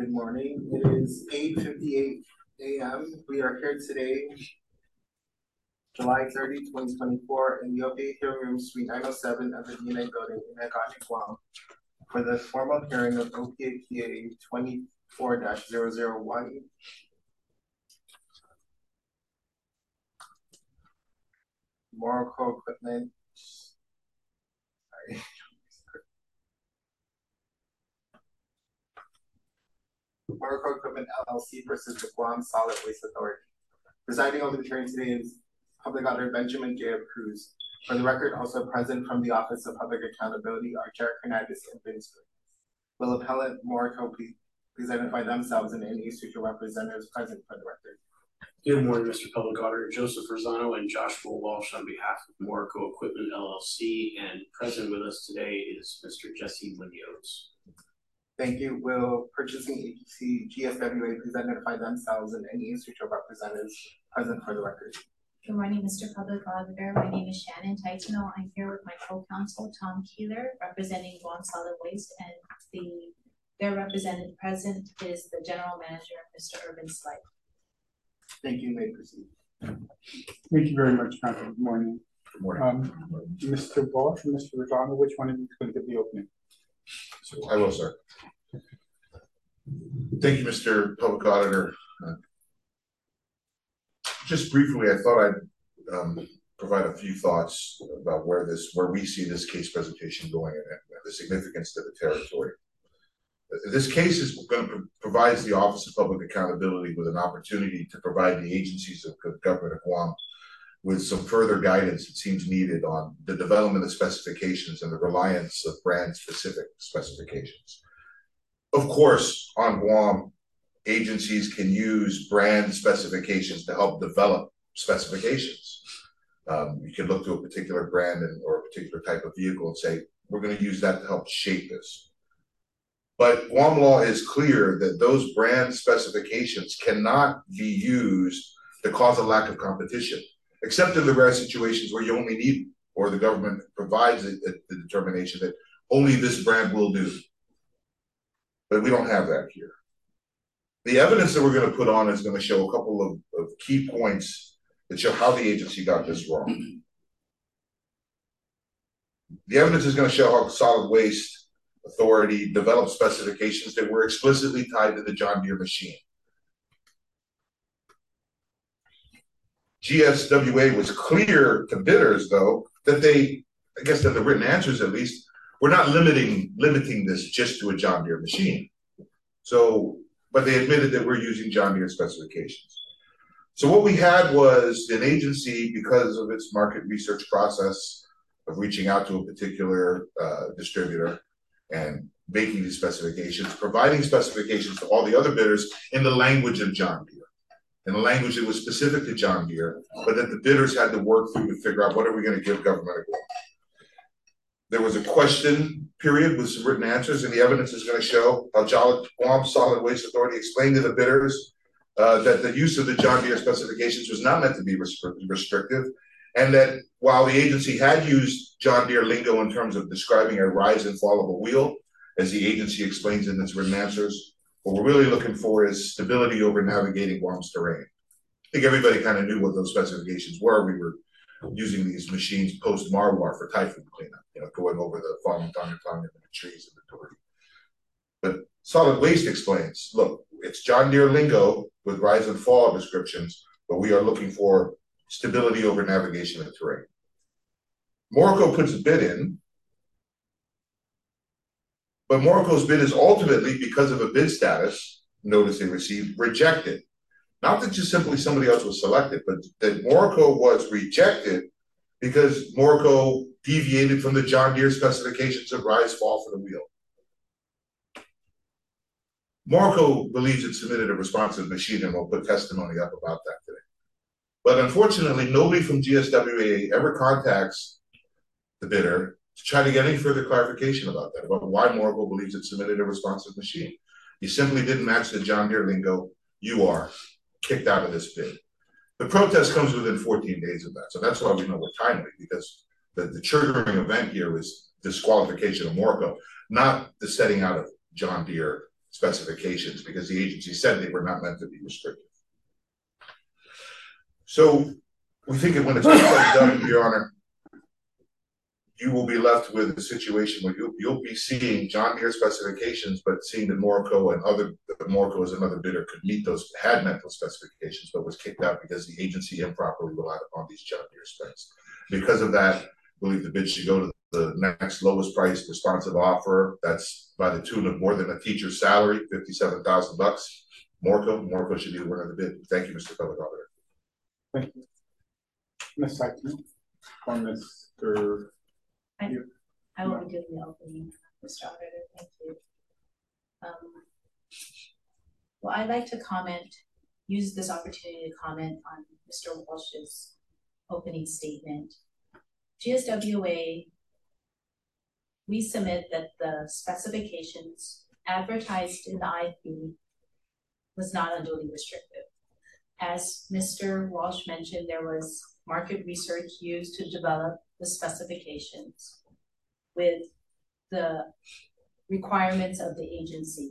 Good morning. It is 8:58 a.m. We are here today, July 30, 2024, in the Obey Hearing Room, Suite 907 of the DNA Building in Agani, Guam, for the formal hearing of OPAPA 24-001. Morocco Equipment. Sorry. Morocco Equipment LLC versus the Guam Solid Waste Authority. Presiding over the hearing today is Public Auditor Benjamin J. Cruz. For the record, also present from the Office of Public Accountability are Jared Hernandez and Vince. Will appellant Morocco please identify themselves and any institutional representatives present for the record? Good morning, Mr. Public Auditor. Joseph Rosano and Joshua Walsh on behalf of Morocco Equipment LLC, and present with us today is Mr. Jesse Munoz. Thank you. Will purchasing agency GSWA please identify themselves and any institutional representatives present for the record? Good morning, Mr. Public Auditor. My name is Shannon Taitano. I'm here with my co-counsel, Tom Keeler, representing Guam Solid Waste, and their representative present is the General Manager, Mr. Urban Slight. Thank you. You may proceed. Thank you very much, Council. Good morning. Good morning. Mr. Walsh and Mr. Rosano, which one of you is going to give the opening? So I will, sir. Thank you, Mr. Public Auditor. Just briefly, I thought I'd provide a few thoughts about where we see this case presentation going and the significance to the territory. This case is going to provide the Office of Public Accountability with an opportunity to provide the agencies of government of Guam with some further guidance that seems needed on the development of specifications and the reliance of brand-specific specifications. Of course, on Guam, agencies can use brand specifications to help develop specifications. You can look to a particular brand or a particular type of vehicle and say, we're going to use that to help shape this. But Guam law is clear that those brand specifications cannot be used to cause a lack of competition, except in the rare situations where you only need, or the government provides the determination that only this brand will do. But we don't have that here. The evidence that we're going to put on is going to show a couple of key points that show how the agency got this wrong. The evidence is going to show how Solid Waste Authority developed specifications that were explicitly tied to the John Deere machine. GSWA was clear to bidders, though, that they, I guess in the written answers at least, were not limiting this just to a John Deere machine. So, but they admitted that we're using John Deere specifications. So what we had was an agency, because of its market research process of reaching out to a particular distributor and making these specifications, providing specifications to all the other bidders in the language of John Deere, in a language that was specific to John Deere, but that the bidders had to work through to figure out what are we going to give government of Guam. There was a question period with some written answers, and the evidence is going to show how Guam Solid Waste Authority explained to the bidders that the use of the John Deere specifications was not meant to be restrictive, and that while the agency had used John Deere lingo in terms of describing a rise and fall of a wheel, as the agency explains in its written answers, what we're really looking for is stability over navigating Guam's terrain. I think everybody kind of knew what those specifications were. We were using these machines post-Marwar for typhoon cleanup, going over the fallen tongue and the trees and the debris. But Solid Waste explains, look, it's John Deere lingo with rise and fall descriptions, but we are looking for stability over navigation of terrain. Morocco puts a bid in, but Morocco's bid is ultimately, because of a bid status notice they received, rejected. Not that just simply somebody else was selected, but that Morocco was rejected because Morocco deviated from the John Deere specifications of rise, fall for the wheel. Morocco believes it submitted a responsive machine, and we'll put testimony up about that today. But unfortunately, nobody from GSWA ever contacts the bidder to try to get any further clarification about that, about why Morocco believes it submitted a responsive machine. You simply didn't match the John Deere lingo. You are kicked out of this bid. The protest comes within 14 days of that. So that's why we know we're timely, because the triggering event here is disqualification of Morocco, not the setting out of John Deere specifications because the agency said they were not meant to be restrictive. So we think that when it's all said and done, Your Honor, you will be left with a situation where you'll be seeing John Deere specifications, but seeing that Morrico and Morrico as another bidder could meet those, had met those specifications, but was kicked out because the agency improperly relied upon these John Deere specs. Because of that, I believe the bid should go to the next lowest price responsive offer. That's by the tune of more than a teacher's salary, $57,000. Morrico should be the winner of the bid. Thank you, Mr. Public Auditor. Thank you. Ms. Sackman, or Mr. I will give the opening, Mr. Auditor. Thank you. Well, I'd like to use this opportunity to comment on Mr. Walsh's opening statement. GSWA, we submit that the specifications advertised in the IFB was not unduly restrictive. As Mr. Walsh mentioned, there was market research used to develop the specifications with the requirements of the agency.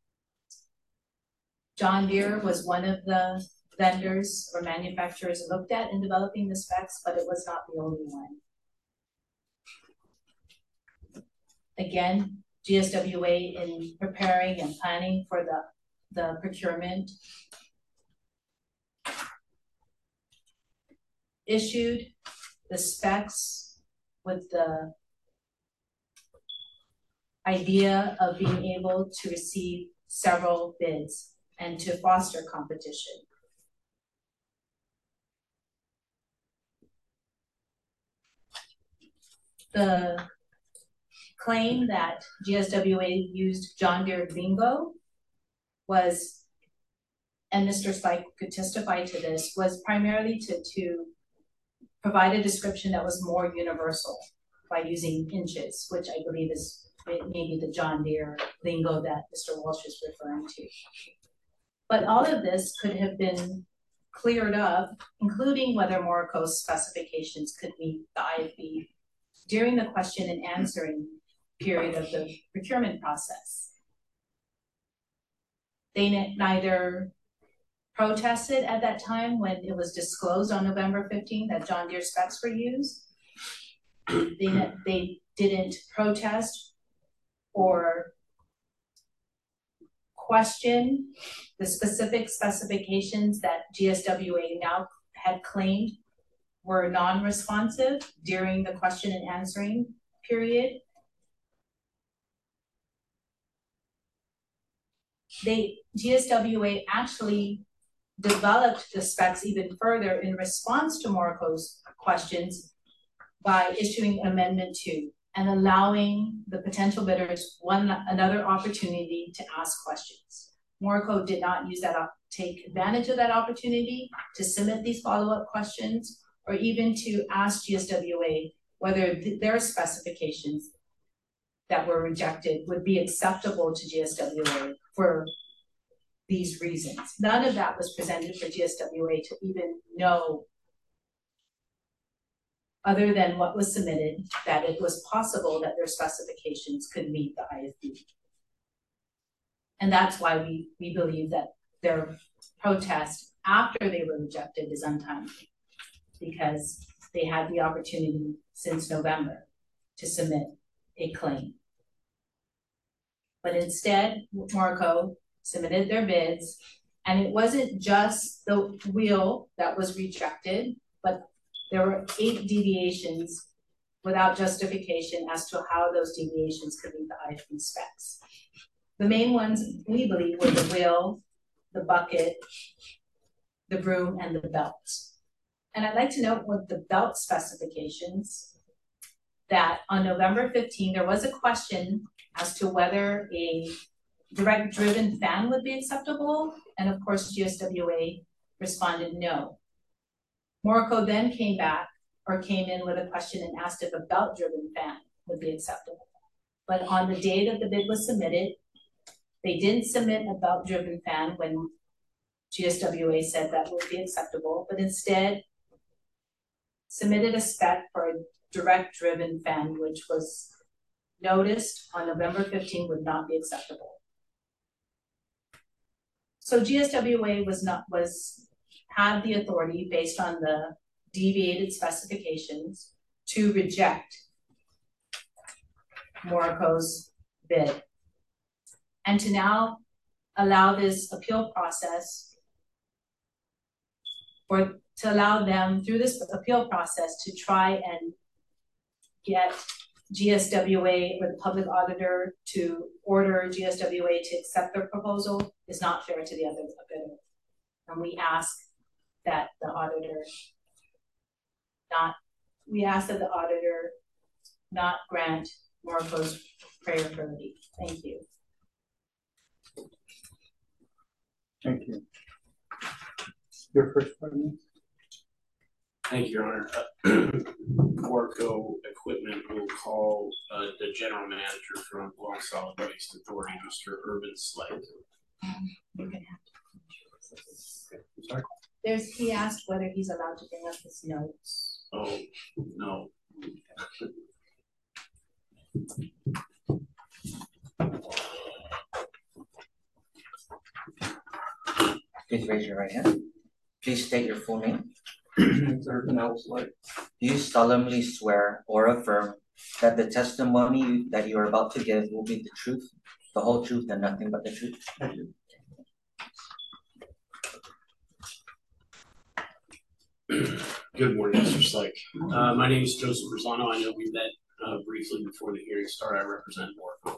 John Deere was one of the vendors or manufacturers looked at in developing the specs, but it was not the only one. Again, GSWA in preparing and planning for the procurement issued the specs with the idea of being able to receive several bids and to foster competition. The claim that GSWA used John Deere lingo was, and Mr. Spike could testify to this, was primarily to provide a description that was more universal by using inches, which I believe is maybe the John Deere lingo that Mr. Walsh is referring to. But all of this could have been cleared up, including whether Morrico's specifications could meet the IFB during the question and answering period of the procurement process. They neither protested at that time when it was disclosed on November 15th that John Deere specs were used. They didn't protest or question the specific specifications that GSWA now had claimed were non-responsive during the question and answering period. GSWA actually developed the specs even further in response to Morrico's questions by issuing Amendment 2 and allowing the potential bidders another opportunity to ask questions. Morrico did not use that take advantage of that opportunity to submit these follow-up questions or even to ask GSWA whether their specifications that were rejected would be acceptable to GSWA for these reasons. None of that was presented for GSWA to even know, other than what was submitted, that it was possible that their specifications could meet the IFB. And that's why we believe that their protest after they were rejected is untimely, because they had the opportunity since November to submit a claim. But instead, Morrico submitted their bids, and it wasn't just the wheel that was rejected, but there were 8 deviations without justification as to how those deviations could meet the IFB specs. The main ones, we believe, were the wheel, the bucket, the broom, and the belt. And I'd like to note with the belt specifications that on November 15, there was a question as to whether a direct driven fan would be acceptable. And of course, GSWA responded no. Morrico then came in with a question and asked if a belt driven fan would be acceptable. But on the day that the bid was submitted, they didn't submit a belt driven fan when GSWA said that would be acceptable, but instead submitted a spec for a direct driven fan, which was noticed on November 15 would not be acceptable. so GSWA had the authority based on the deviated specifications to reject Morocco's bid. And to now allow this appeal process, or to allow them through this appeal process to try and get GSWA or the public auditor to order GSWA to accept their proposal is not fair to the other bidder. And we ask that the auditor not grant Morocco's prayer for relief. Thank you. Thank you. Your first question? Thank you, Your Honor. Morocco Equipment will call the general manager from Guam Solid Waste Authority, Mr. Urban Slate. You're gonna have to. Sorry. He asked whether he's allowed to bring up his notes. Oh, no. Please raise your right hand. Please state your full name. Urban L. Slate. Do you solemnly swear or affirm that the testimony that you are about to give will be the truth, the whole truth, and nothing but the truth? I do. Good morning, Mr. Slake. My name is Joseph Rosano. I know we met briefly before the hearing started. I represent Morocco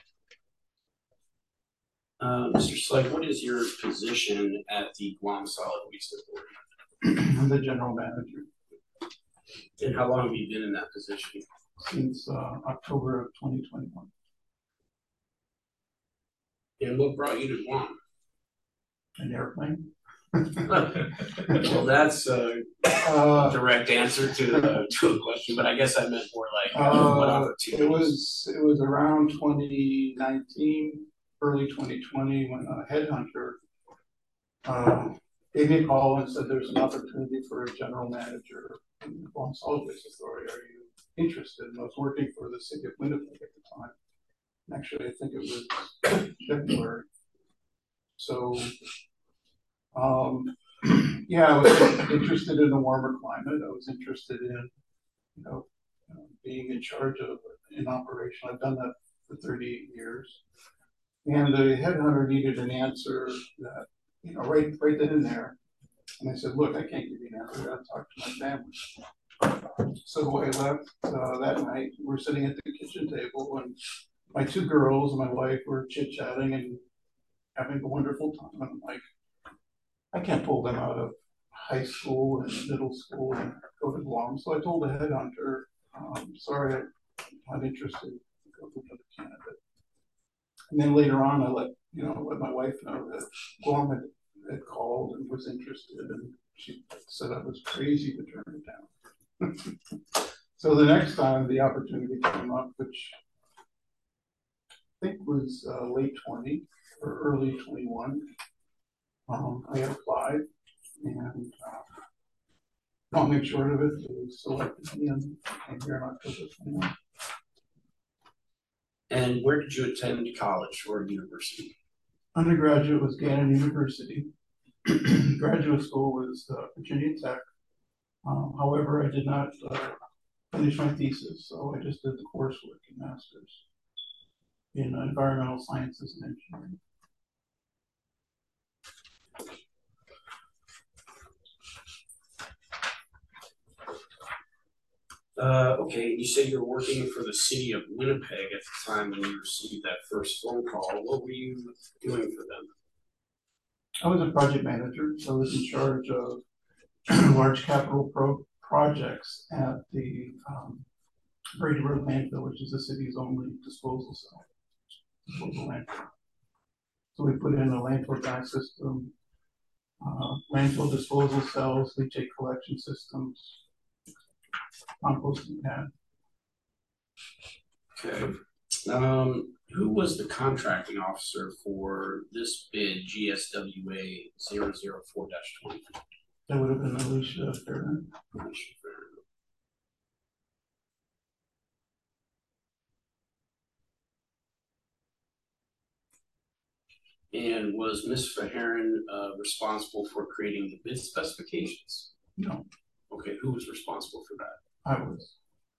Equipment. Mr. Slake, what is your position at the Guam Solid Waste Authority? I'm the general manager And how long have you been in that position? since October of 2021. And what brought you to Guam? An airplane. Well, that's a direct answer to a question, but I guess I meant more like what opportunities. It was around 2019, early 2020, when a headhunter gave me a call and said there's an opportunity for a general manager in the Guam Solid Waste Authority. Are you interested? And I was working for the city of Winnipeg at the time. And actually, I think it was February. So, yeah, I was interested in a warmer climate. I was interested in, being in charge of an operation. I've done that for 38 years. And the headhunter needed an answer that, right then and there. And I said, look, I can't give you an answer. I got to talk to my family. So I left that night. We're sitting at the kitchen table, and my two girls and my wife were chit-chatting and having a wonderful time. And I'm like, I can't pull them out of high school and middle school and go to Guam. So I told the headhunter, sorry, I'm not interested. Go to another candidate. And then later on, I let my wife know that Guam had called and was interested, and she said I was crazy to turn it down. So the next time the opportunity came up, which I think was late 20 or early 21, I applied, and long and short of it, they selected me and came here in October 21. And where did you attend college or university? Undergraduate was Gannon University. Graduate school was Virginia Tech. However, I did not finish my thesis, so I just did the coursework in master's in environmental sciences and engineering. Okay, you said you were working for the city of Winnipeg at the time when you received that first phone call. What were you doing for them? I was a project manager, so I was in charge of large capital projects at the Brady Road landfill, which is the city's only disposal landfill. So we put in a landfill gas system, landfill disposal cells, leachate collection systems, composting pad. Okay. Who was the contracting officer for this bid, GSWA 004-20? That would have been Alicia Fairman. And was Ms. Faharin responsible for creating the bid specifications? No, Okay, who was responsible for that? I was.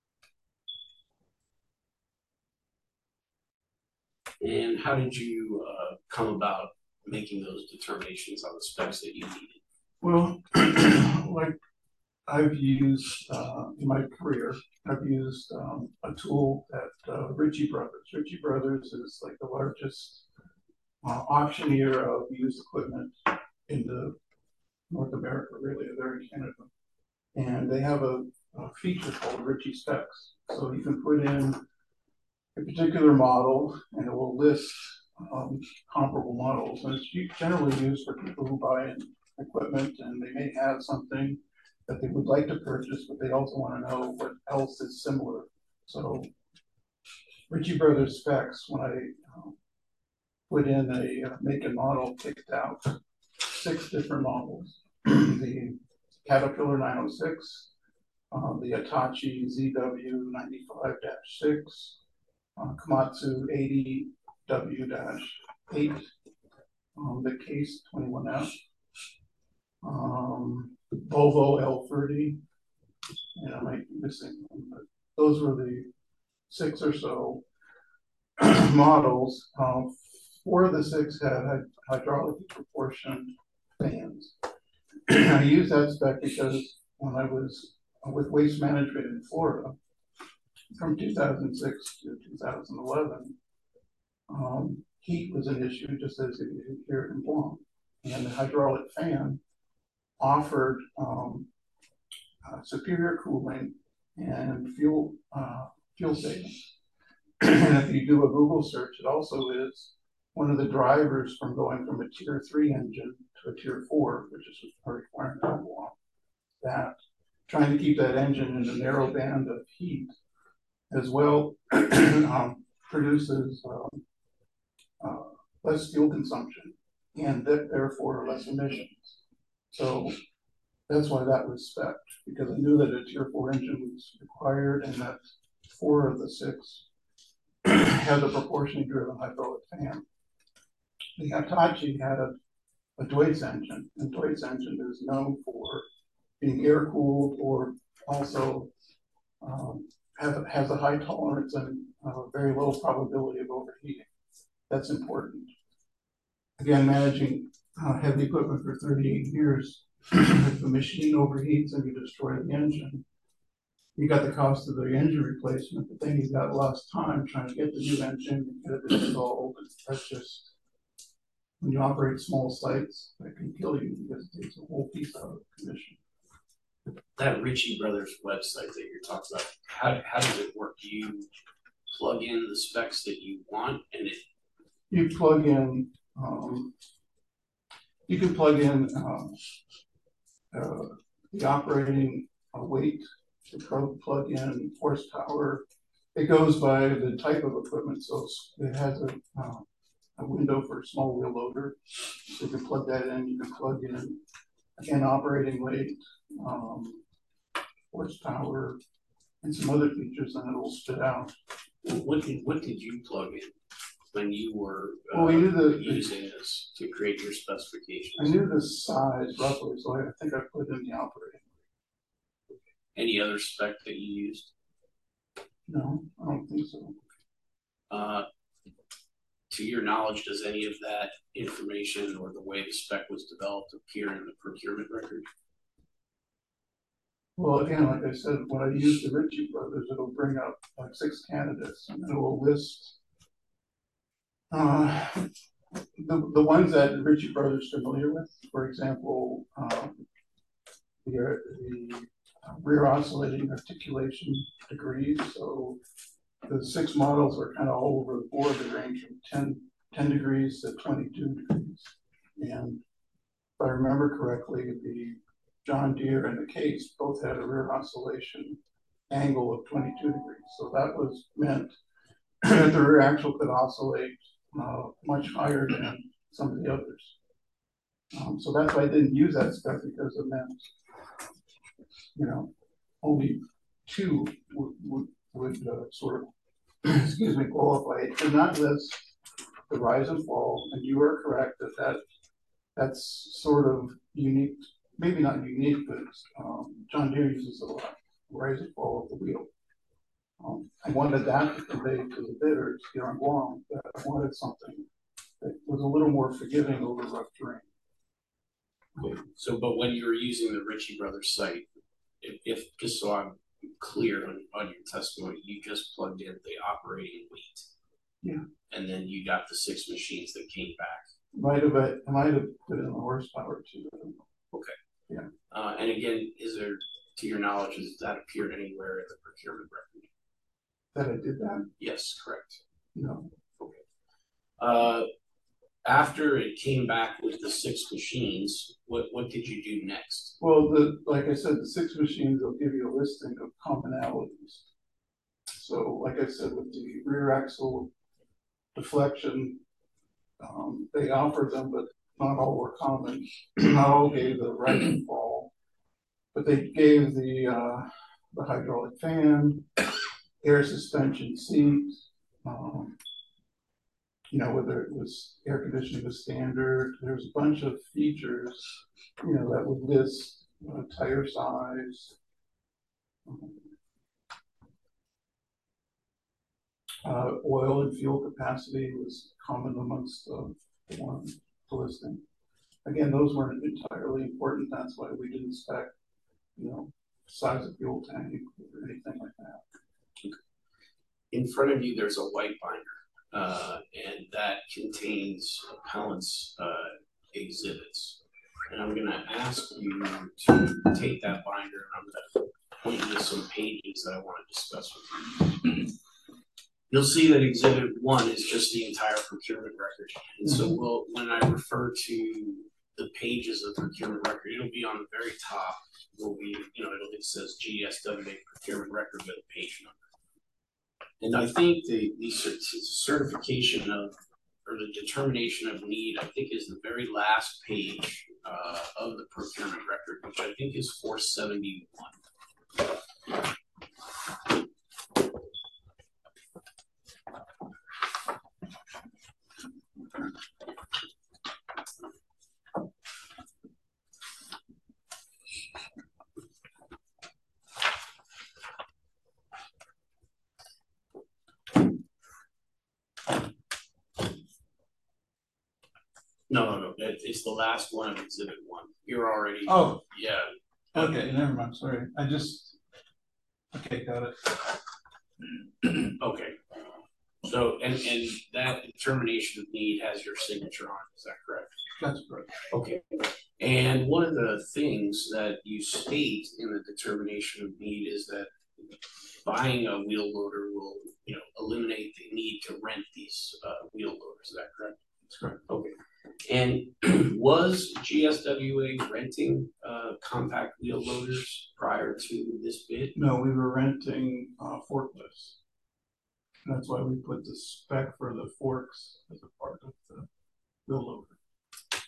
And how did you come about making those determinations on the specs that you needed? Well, like I've used in my career, I've used a tool at Ritchie Brothers. Ritchie Brothers is like the largest auctioneer of used equipment in the North America, really. They're in Canada. And they have a feature called Ritchie Specs. So you can put in a particular model and it will list comparable models. And it's generally used for people who buy equipment and they may have something that they would like to purchase, but they also want to know what else is similar. So Ritchie Brothers Specs, when I put in a make and model, picked out 6 different models. The Caterpillar 906, the Hitachi ZW95-6, Komatsu 80W-8, the Case 21F, Volvo L30, and I might be missing them, but those were the 6 or so models. 4 of the 6 had hydraulic proportion fans. I used that spec because when I was with Waste Management in Florida, from 2006 to 2011, heat was an issue just as it is here in Guam. And the hydraulic fan offered superior cooling and fuel savings. And if you do a Google search, it also is one of the drivers from going from a tier 3 engine to a tier 4, which is a requirement of Guam, that trying to keep that engine in a narrow band of heat as well produces less fuel consumption and therefore less emissions. So that's why that was spec'd, because I knew that a tier 4 engine was required and that 4 of the 6 had a proportionally driven hydraulic fan. The Hitachi had a Deutz engine, and Deutz engine is known for being air cooled or also has a high tolerance and very low probability of overheating. That's important. Again, managing heavy equipment for 38 years, if the machine overheats and you destroy the engine, you got the cost of the engine replacement, but then you've got lost time trying to get the new engine and get it installed. That's just, when you operate small sites, that can kill you because it takes a whole piece out of commission. That Ritchie Brothers website that you're talking about, how does it work? Do you plug in the specs that you want and it? You plug in, you can plug in the operating weight, to plug in horsepower. It goes by the type of equipment, so it has a window for a small wheel loader. So you can plug that in. You can plug in, again, operating weight, horsepower, and some other features, and it will spit out. What did you plug in when you were using this to create your specifications? I knew the size roughly, so I think I put in the operating. Any other spec that you used? No, I don't think so. To your knowledge, does any of that information or the way the spec was developed appear in the procurement record? Well, again, like I said, when I use the Ritchie Brothers, it'll bring up like 6 candidates and it will list the ones that Ritchie Brothers is familiar with. For example, the rear oscillating articulation degrees. So the 6 models are kind of all over the board. They range from 10 degrees to 22 degrees. And if I remember correctly, the John Deere and the Case both had a rear oscillation angle of 22 degrees. So that was meant that the rear axle could oscillate much higher than some of the others. So that's why I didn't use that spec, because it meant, you know, only 2 would sort of, excuse me, qualify. It did not list the rise and fall, and you are correct that's sort of unique, maybe not unique, but John Deere uses a lot, rise and fall of the wheel. I wanted that to convey to the bidders here on Guam that I wanted something that was a little more forgiving over rough terrain. Okay. So, but when you were using the Ritchie Brothers site, if just so I'm clear on your testimony, you just plugged in the operating weight. Yeah. And then you got the 6 machines that came back. I might have put in the horsepower too. Okay. Yeah. And again, is there, to your knowledge, has that appeared anywhere in the procurement record? That I did that? Yes, correct. No. Okay. After it came back with the 6 machines, what did you do next? Well, like I said, the 6 machines will give you a listing of commonalities. So, like I said, with the rear axle deflection, they offered them, but not all were common. Not all gave the rise and fall, but they gave the hydraulic fan, air suspension seat, you know, whether it was air conditioning was standard. There's a bunch of features, you know, that would list tire size, oil and fuel capacity was common amongst the one listing. Again, those weren't entirely important. That's why we didn't spec, you know, size of fuel tank or anything like that. In front of you, there's a white binder, and that contains appellant's exhibits. And I'm going to ask you to take that binder, and I'm going to point you to some pages that I want to discuss with you. You'll see that exhibit 1 is just the entire procurement record. And so when I refer to the pages of the procurement record, it'll be on the very top. Will be, you know, it says GSWA procurement record with a page number. And I think the certification of, or the determination of need, I think is the very last page of the procurement record, which I think is 471. No. It's the last one of exhibit 1. You're already. Oh. Yeah. Okay, never mind. Sorry. Okay, got it. Okay. So, and that determination of need has your signature on it, is that correct? That's correct. Okay. And one of the things that you state in the determination of need is that buying a wheel loader will, you know, eliminate the need to rent these wheel loaders, is that correct? That's correct. Okay. And was GSWA renting compact wheel loaders prior to this bid? No, we were renting forklifts. That's why we put the spec for the forks as a part of the wheel loader.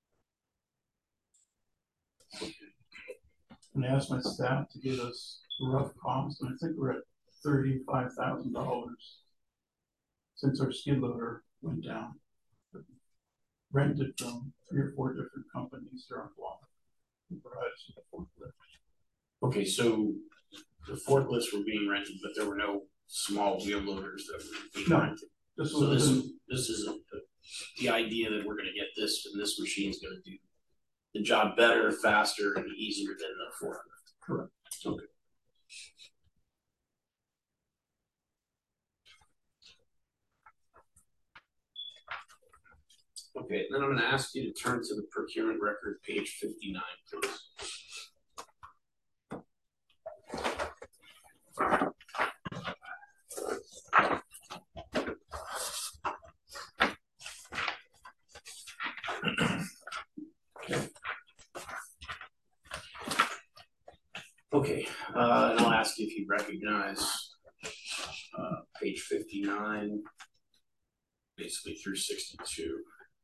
And I asked my staff to give us a rough cost, and I think we're at $35,000 since our skid loader went down. Rented from 3 or 4 different companies here on Guam who provide us with a forklift. Okay, so the forklifts were being rented, but there were no small wheel loaders that were being rented. This is the idea that we're going to get this, and this machine's going to do the job better, faster, and easier than the forklift. Correct. Okay. Okay, then I'm going to ask you to turn to the procurement record, page 59, please. Okay, and I'll ask you if you recognize page 59, basically through 62.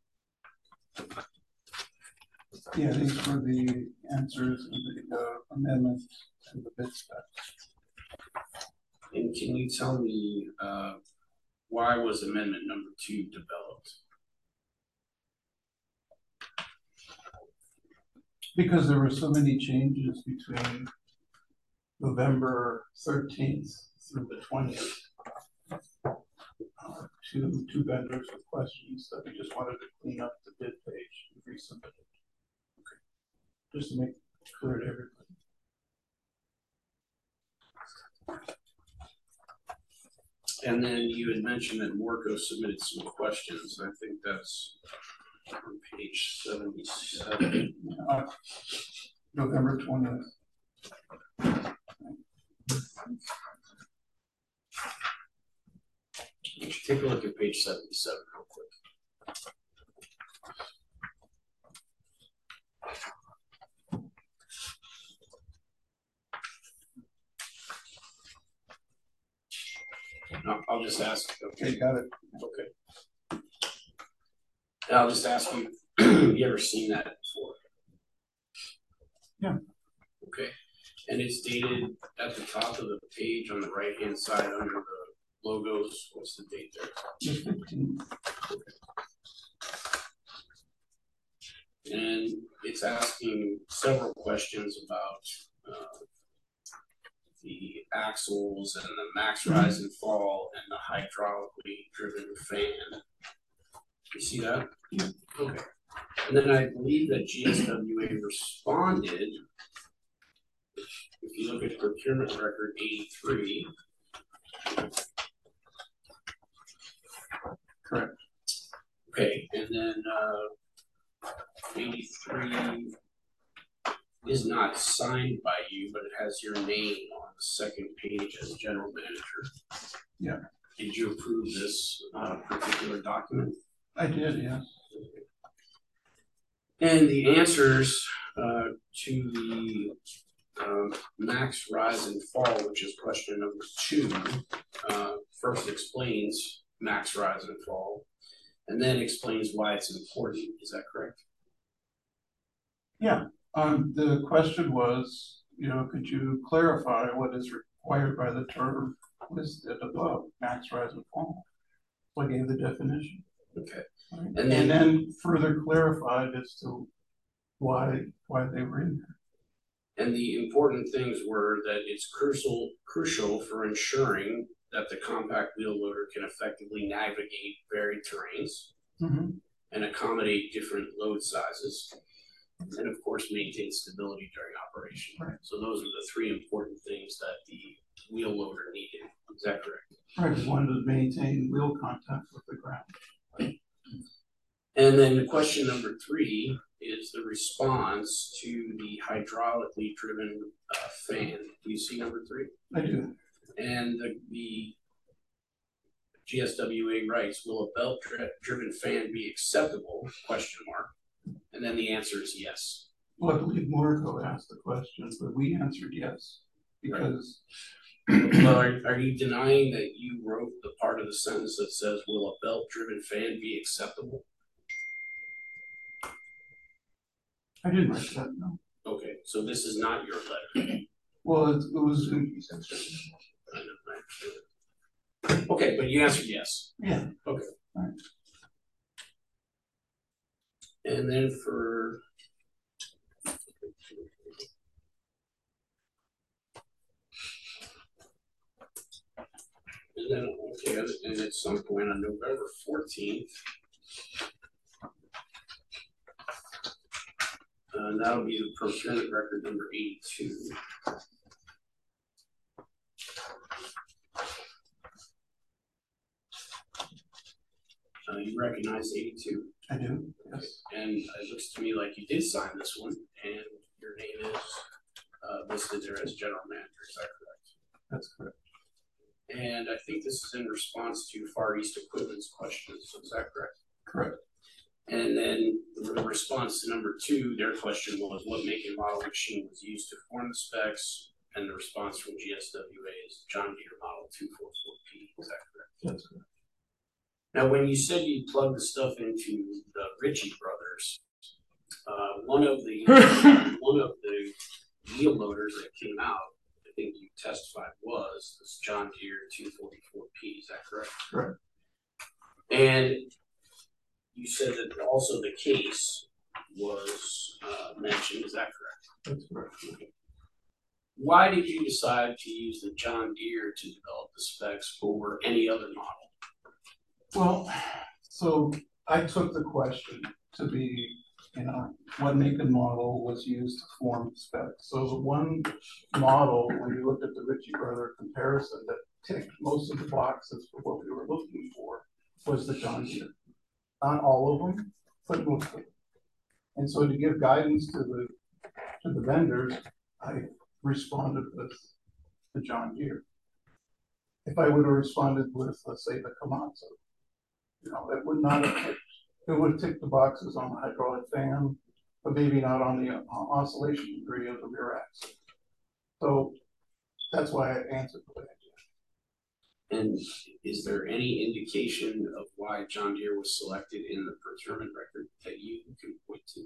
Yeah, these were the answers and the amendments to the bid specs. And can you tell me why was amendment number 2 developed? Because there were so many changes between November 13th through the 20th. Two vendors with questions that we just wanted to clean up the bid page and resubmit it. Okay. Just to make it clear to everybody. And then you had mentioned that Morco submitted some questions. I think that's on page 77. November 20th. Take a look at page 77 real quick. No, I'll just ask. Okay, got it. Okay. And I'll just ask you, you ever seen that before? Yeah. Okay. And it's dated at the top of the page on the right-hand side under the logos. What's the date there? The 15th. And it's asking several questions about the axles and the max rise and fall and the hydraulically driven fan. You see that? Yeah. Okay. And then I believe that GSWA responded. If you look at procurement record 83. Correct. Okay, and then 83 is not signed by you, but it has your name on the second page as general manager. Yeah. Did you approve this particular document? I did, yes. And the answers to the max rise and fall, which is question number 2, first explains max rise and fall, and then explains why it's important. Is that correct? Yeah. The question was, could you clarify what is required by the term listed above, max rise and fall? So I gave the definition. Okay. Right? And then further clarified as to why they were in there. And the important things were that it's crucial for ensuring that the compact wheel loader can effectively navigate varied terrains and accommodate different load sizes, and of course maintain stability during operation. Right. So those are the 3 important things that the wheel loader needed. Is that correct? Right. We wanted to maintain wheel contact with the ground. Right. And then the question number 3 is the response to the hydraulically driven fan. Do you see number 3? I do. And the GSWA writes, will a belt-driven fan be acceptable? Question mark. And then the answer is yes. Well, I believe Morco asked the question, but we answered yes. Because well, are you denying that you wrote the part of the sentence that says, will a belt-driven fan be acceptable? I didn't write that, no. Okay, so this is not your letter. Well, it was. Okay, but you answered yes. Yeah. Okay. All right. And then for and at some point on November 14th, that'll be the procurement record number 82. You recognize 82? I do, yes. And it looks to me like you did sign this one, and your name is listed there as general manager. Is that correct? That's correct. And I think this is in response to Far East Equipment's questions. Is that correct? Correct. And then the response to number 2, their question was, what make and model machine was used to form the specs? And the response from GSWA is John Deere Model 244P. Is that correct? That's correct. Now, when you said you plugged the stuff into the Ritchie brothers, one of the wheel loaders that came out, I think you testified, was this John Deere 244P. Is that correct? Correct. And you said that also the case was mentioned, is that correct? That's correct. Why did you decide to use the John Deere to develop the specs over any other model? Well, so I took the question to be, what make and model was used to form specs. So the one model, when you looked at the Ritchie Brother comparison, that ticked most of the boxes for what we were looking for was the John Deere. Not all of them, but most of them. And so to give guidance to the vendors, I responded with the John Deere. If I would have responded with, let's say, the Komatsu, it would not have ticked. It would have ticked the boxes on the hydraulic fan, but maybe not on the oscillation degree of the rear axle. So that's why I answered the way I did. And is there any indication of why John Deere was selected in the procurement record that you can point to?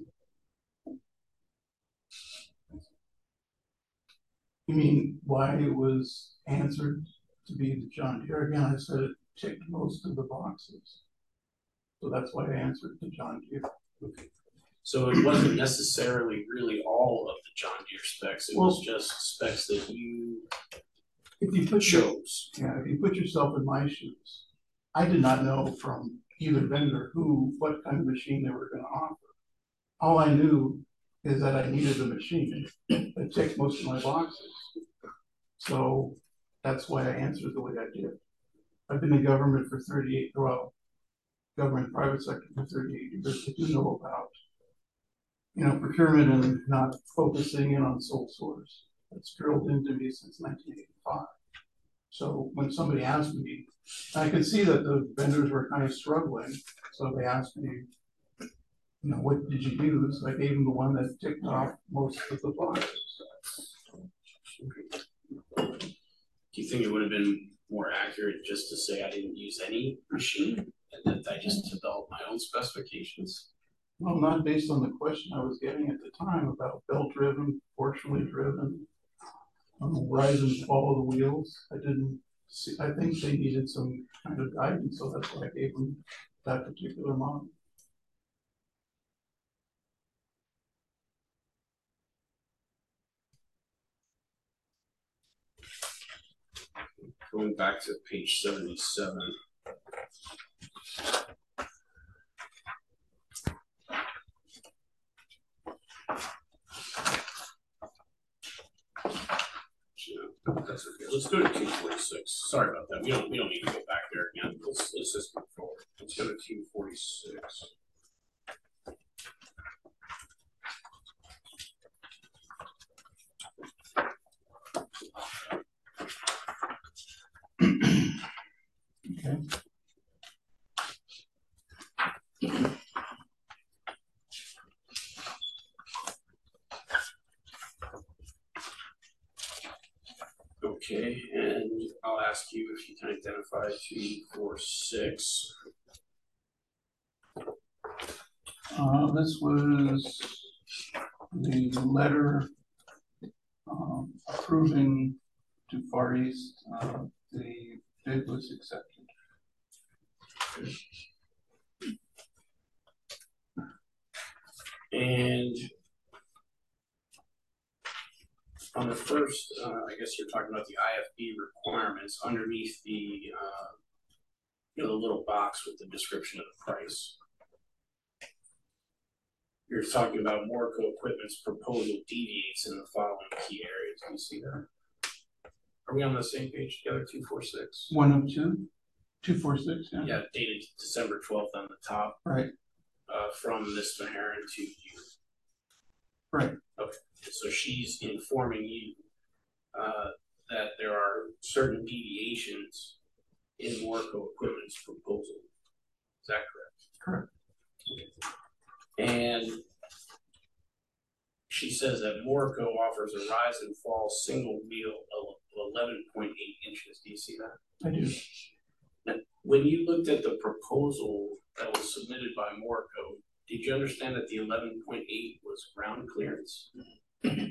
You mean why it was answered to be the John Deere? Again, I said it ticked most of the boxes. So that's why I answered the John Deere. Okay. So it wasn't necessarily really all of the John Deere specs. It was just specs that you chose. If you put yourself in my shoes, I did not know from either vendor what kind of machine they were going to offer. All I knew is that I needed a machine that ticked most of my boxes. So that's why I answered the way I did. I've been in government for 38, government private sector for 38 years. I do know about, procurement and not focusing in on sole source. That's drilled into me since 1985. So when somebody asked me, I could see that the vendors were kind of struggling. So they asked me, what did you use? I gave them the one that ticked off most of the boxes. Do you think it would have been more accurate just to say I didn't use any machine and that I just developed my own specifications? Well, not based on the question I was getting at the time about belt driven, fortunately driven, rise and fall of the wheels. I think they needed some kind of guidance, so that's why I gave them that particular model. Going back to page 77. That's okay. Let's go to 246. Sorry about that. We don't need to go back there again. Let's just move forward. Let's go to 246. Okay. Okay, and I'll ask you if you can identify 246. This was the letter approving to Far East. The bid was accepted. And on the first, I guess you're talking about the IFB requirements underneath the, the little box with the description of the price. You're talking about Morco Equipment's proposal deviates in the following key areas. Can you see that? Are we on the same page together? 246. 102, 246. Yeah. Yeah, dated December 12th on the top. Right. From Ms. Maharan to you. Right. Okay. So she's informing you that there are certain deviations in Morco Equipment's proposal. Is that correct? Correct. Okay. And she says that Morco offers a rise and fall single wheel of 11.8 inches. Do you see that? I do. Now, when you looked at the proposal that was submitted by Morco, did you understand that the 11.8 was ground clearance? You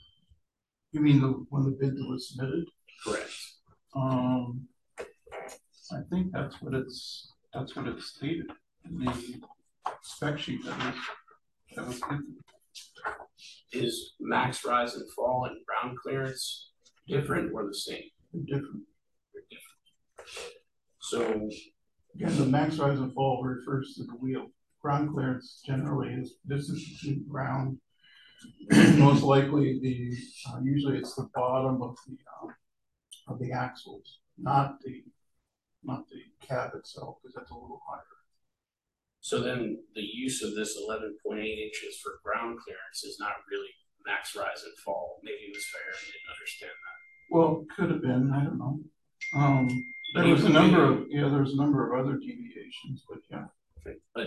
mean when the bid was submitted? Correct. I think that's what it's stated in the spec sheet that was given. Is max rise and fall and ground clearance different or the same? They're different. They're different. So Again, the max rise and fall refers to the wheel. Ground clearance generally is distance between ground. Most likely, usually it's the bottom of the axles, not the cab itself, because that's a little higher. So then the use of this 11.8 inches for ground clearance is not really max rise and fall. Maybe Ms. Fair didn't understand that. Well, could have been, I don't know. There was a number of other deviations, but yeah. Okay. But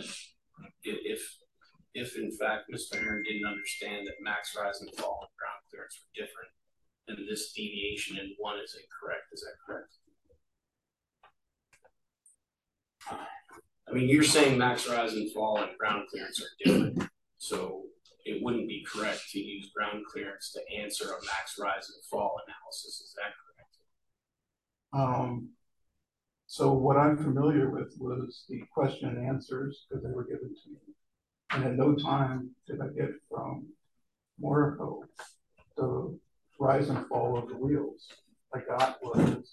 if in fact Ms. Fair didn't understand that max rise and fall and ground clearance were different, then this deviation in one is incorrect. Is that correct? I mean, you're saying max rise and fall and ground clearance are different, so it wouldn't be correct to use ground clearance to answer a max rise and fall analysis. Is that correct? So what I'm familiar with was the question and answers because they were given to me. And at no time did I get from Morico the rise and fall of the wheels. I got was,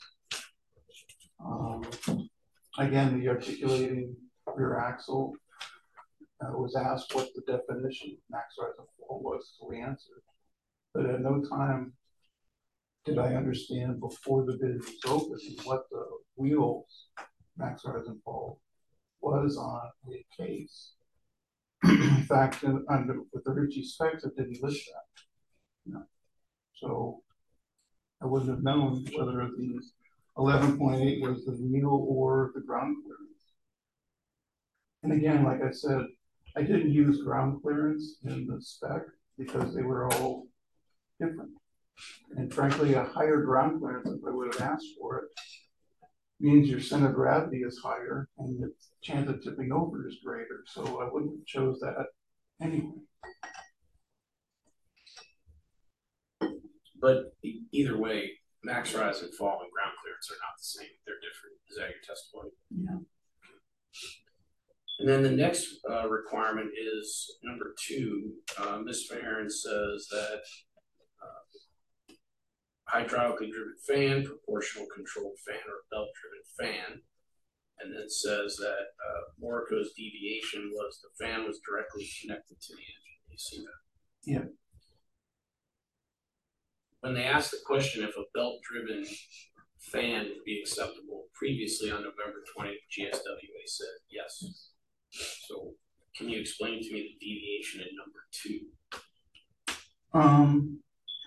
again, the articulating rear axle. Was asked what the definition of max rise and fall was, so we answered. But at no time did I understand before the bid was open what the wheels max rise and fall was on a case. In fact, with the Ritchie specs, it didn't list that. No. So I wouldn't have known whether the 11.8 was the wheel or the ground clearance. And again, like I said, I didn't use ground clearance in the spec because they were all different. And frankly, a higher ground clearance, if I would have asked for it, means your center of gravity is higher and the chance of tipping over is greater. So I wouldn't have chose that anyway. But either way, max rise and fall and ground clearance are not the same. They're different. Is that your testimony? Yeah. And then the next requirement is number 2. Ms. Farron says that hydraulically driven fan, proportional controlled fan, or belt driven fan, and then says that Morico's deviation was the fan was directly connected to the engine. You see that? Yeah. When they asked the question if a belt driven fan would be acceptable, previously on November 20th, GSWA said yes. So can you explain to me the deviation in number 2?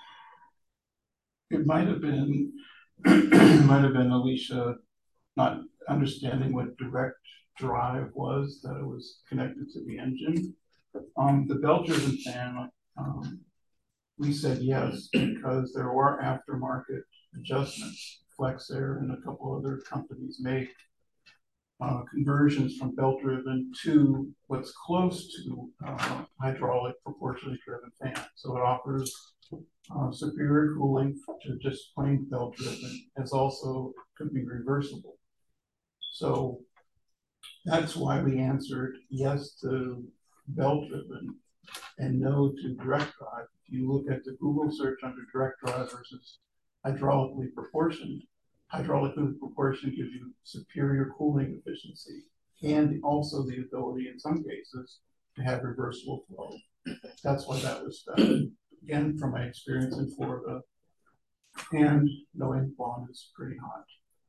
It might have been Alicia not understanding what direct drive was, that it was connected to the engine. The belt driven fan, we said yes because there were aftermarket adjustments. FlexAir and a couple other companies make conversions from belt driven to what's close to hydraulic proportionally driven fan. So it offers superior cooling to just plain belt driven, as also could be reversible. So that's why we answered yes to belt driven and no to direct drive. If you look at the Google search under direct drive versus hydraulically proportioned gives you superior cooling efficiency and also the ability in some cases to have reversible flow. That's why that was done. Again, from my experience in Florida and knowing Vaughn is pretty hot.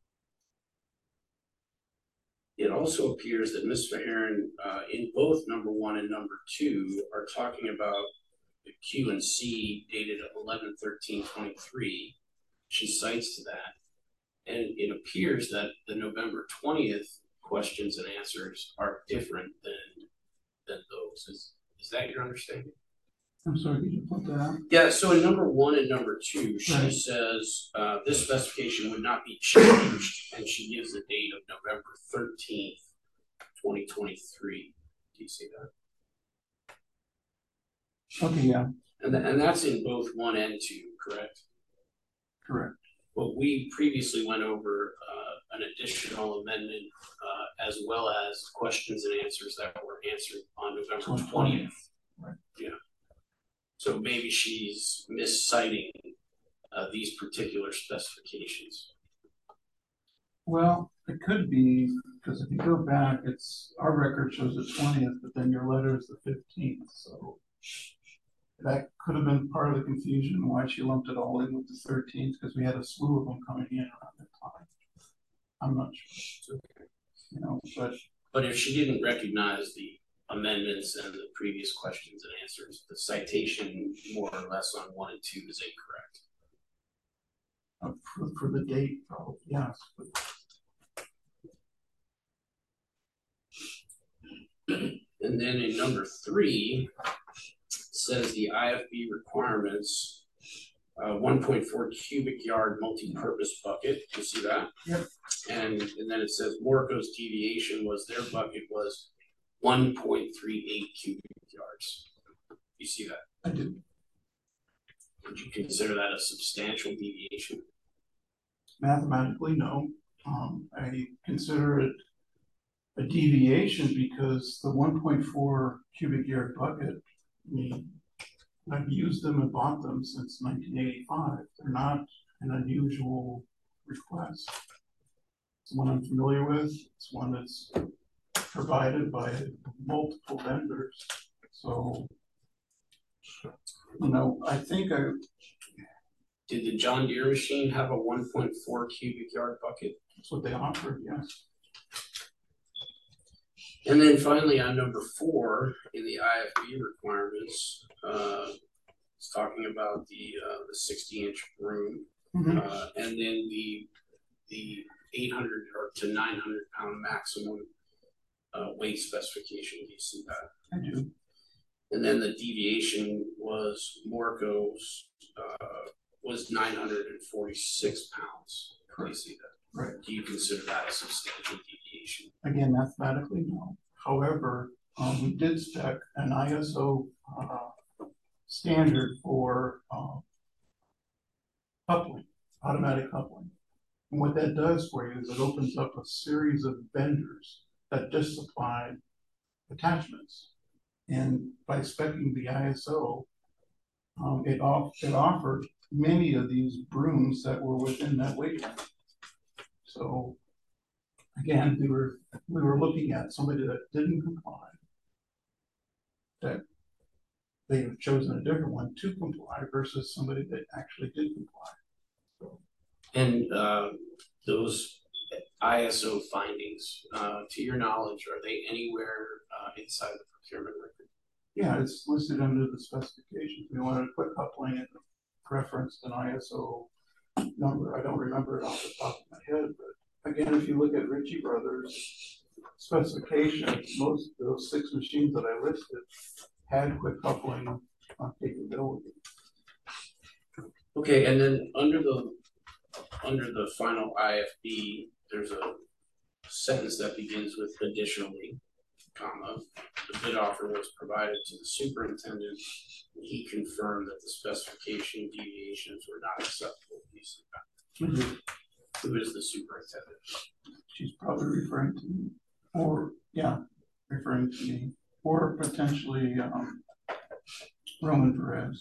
It also appears that Ms. Verheeren, in both number 1 and number 2, are talking about the Q and C dated 11/13/23. She cites to that. And it appears that the November 20th questions and answers are different than those. Is that your understanding? I'm sorry, could you put that out? Yeah, so in number 1 and number 2, she says this specification would not be changed, and she gives the date of November 13th, 2023. Do you see that? Okay, yeah. And that's in both 1 and 2, correct? Correct. Well, we previously went over an additional amendment, as well as questions and answers that were answered on November 20th. Right. Yeah. So maybe she's misciting these particular specifications. Well, it could be, because if you go back, our record shows the 20th, but then your letter is the 15th, so that could have been part of the confusion why she lumped it all in with the 13th, because we had a slew of them coming in around that time. I'm not sure. You know, but if she didn't recognize the amendments and the previous questions and answers, the citation more or less on 1 and 2 is incorrect. For the date, probably, yes. And then in number 3, says the IFB requirements, 1.4 cubic yard multi-purpose bucket. You see that? Yep. And then it says Morco's deviation was their bucket was 1.38 cubic yards. You see that? I do. Would you consider that a substantial deviation? Mathematically, no. I consider it a deviation because the 1.4 cubic yard bucket, I mean, I've used them and bought them since 1985. They're not an unusual request. It's one I'm familiar with. It's one that's provided by multiple vendors. So, you know, I think Did the John Deere machine have a 1.4 cubic yard bucket? that's what they offered, yes. And then finally on number 4 in the IFB requirements, it's talking about the 60-inch broom, Mm-hmm. and then the 800 or to 900 pound maximum weight specification. Do you see that? I do. And then the deviation was Morco's was 946 pounds. Do you see that? Right. Do you consider that a substantial deviation? Again, mathematically, no. However, we did spec an ISO standard for coupling, automatic coupling. And what that does for you is it opens up a series of vendors that just supply attachments. And by specing the ISO, it offered many of these brooms that were within that weight range. So again, we were looking at somebody that didn't comply, that they have chosen a different one to comply versus somebody that actually did comply. So, and those ISO findings, to your knowledge, are they anywhere inside the procurement record? yeah, it's listed under the specifications. We wanted to put coupling and referenced an ISO number. I don't remember it off the top of my head, but again, if you look at Ritchie Brothers specifications, most of those 6 machines that I listed had quick coupling capability. Okay, and then under the final IFB, there's a sentence that begins with additionally, comma, the bid offer was provided to the superintendent. He confirmed that the specification deviations were not acceptable. Mm-hmm. Who is the superintendent? She's probably referring to me, or yeah, referring to me, or potentially Roman Perez.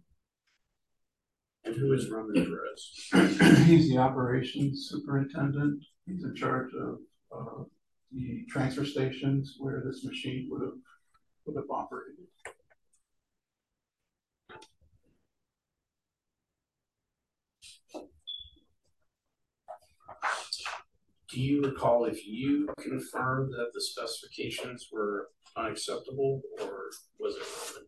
And who is Roman Perez? He's the operations superintendent. He's in charge of the transfer stations where this machine would have operated. Do you recall if you confirmed that the specifications were unacceptable, or was it Roman?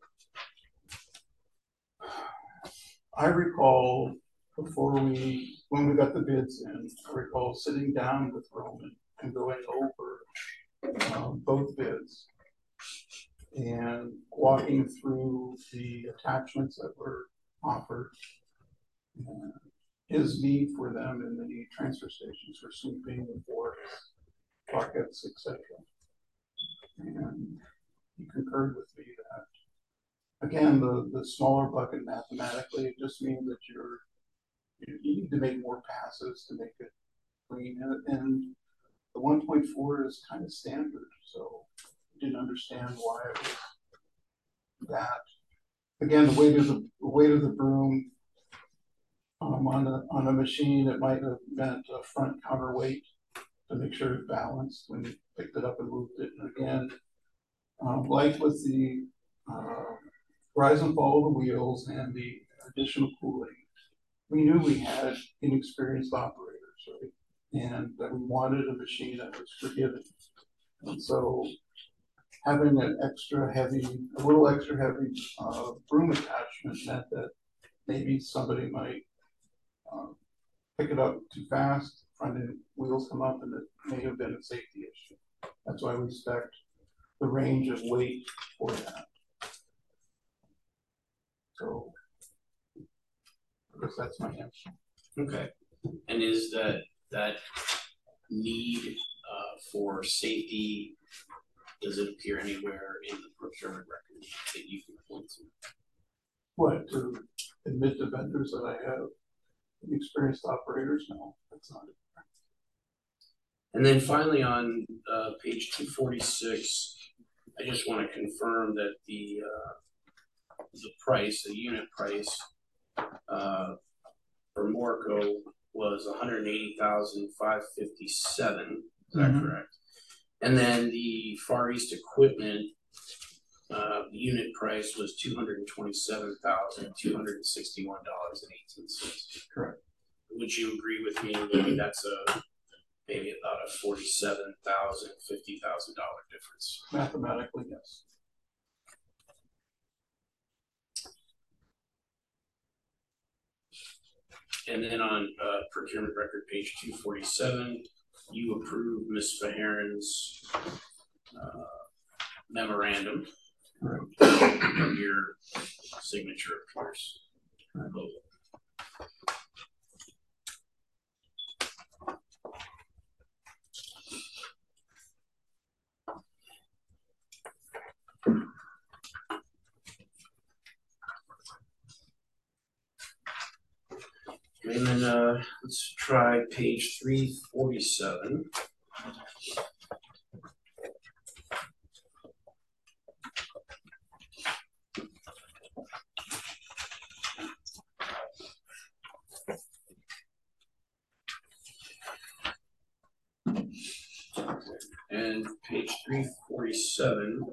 I recall when we got the bids in, I recall sitting down with Roman and going over both bids and walking through the attachments that were offered, and his need for them in the transfer stations for sweeping, forks, buckets, etc. And he concurred with me that, again, the smaller bucket mathematically, it just means that you need to make more passes to make it between, and the 1.4 is kind of standard, so I didn't understand why it was that. Again, the weight of the broom on a machine, it might have meant a front counterweight to make sure it's balanced when you picked it up and moved it. And again, like with the rise and fall of the wheels and the additional cooling, we knew we had inexperienced operators, right? And that we wanted a machine that was forgiving. And so having a little extra heavy broom attachment meant that maybe somebody might pick it up too fast, front end wheels come up, and it may have been a safety issue. That's why we spec the range of weight for that. So I guess that's my answer. Okay. And is that need for safety, does it appear anywhere in the procurement record that you can point to? What, to admit to vendors that I have experienced operators? No, that's not it. And then finally on page 246, I just want to confirm that the price, the unit price for Morco was $180,557. Is that correct? And then the Far East Equipment unit price was $227,261.18. Correct. Would you agree with me? Maybe that's maybe about a $47,000, $50,000 difference. Mathematically, yes. And then on procurement record page 247, you approve Ms. Faharen's memorandum. Correct. From your signature appears. And then let's try page 347. And page 347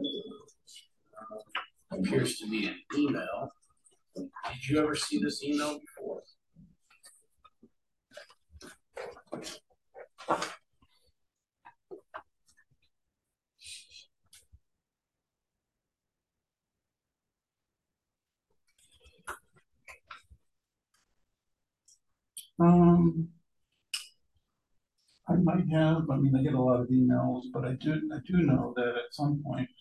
appears to be an email. Did you ever see this email before? I might have. I mean, I get a lot of emails, but I do know that at some point,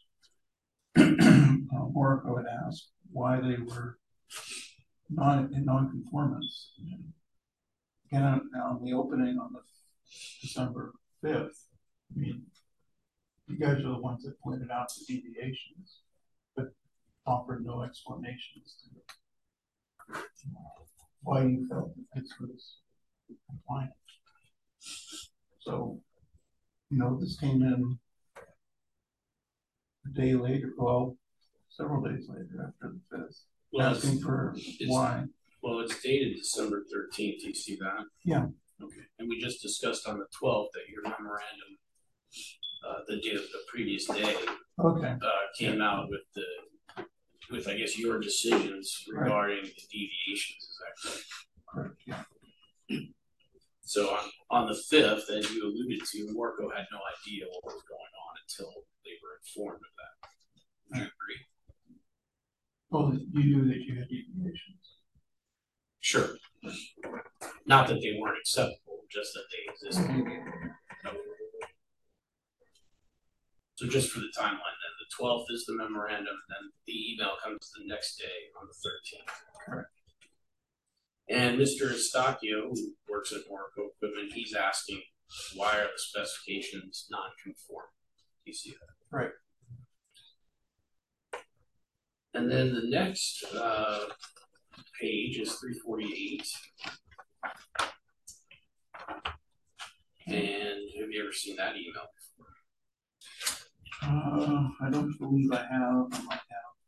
Morco had asked why they were in non-conformance. Again, on the opening on the December 5th, I mean, you guys are the ones that pointed out the deviations, but offered no explanations to why you felt that this was compliant. So, this came in a day later, well, several days later after the 5th, asking for why. Well, it's dated December 13th. Do you see that? Yeah. Okay. And we just discussed on the 12th that your memorandum, the day of the previous day, came out with I guess your decisions regarding the deviations. Is that correct? Correct. Yeah. So on the 5th, as you alluded to, Morco had no idea what was going on until they were informed of that. Would you agree? Well, you knew that you had deviations. Sure. Not that they weren't acceptable, just that they existed. So just for the timeline, then the 12th is the memorandum, then the email comes the next day on the 13th. Correct. And Mr. Estacchio, who works at Morco Equipment, he's asking, why are the specifications non-conform? Do you see that? Right. And then the next page is 348. And have you ever seen that email? I don't believe I have. I might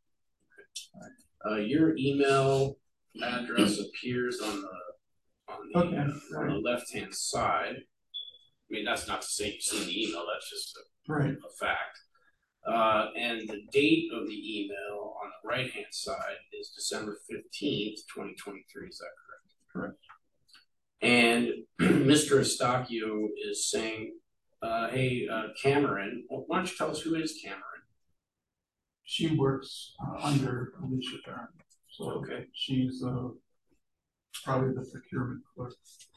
have. Your email address appears on the left-hand side. I mean, that's not to say you've seen the email, that's just a fact. And the date of the email on the right-hand side is December 15th, 2023, is that correct? Correct. And Mr. Estacchio is saying, hey, Cameron, well, why don't you tell us who is Cameron? She works under Alicia Barron. So okay. She's probably the procurement clerk.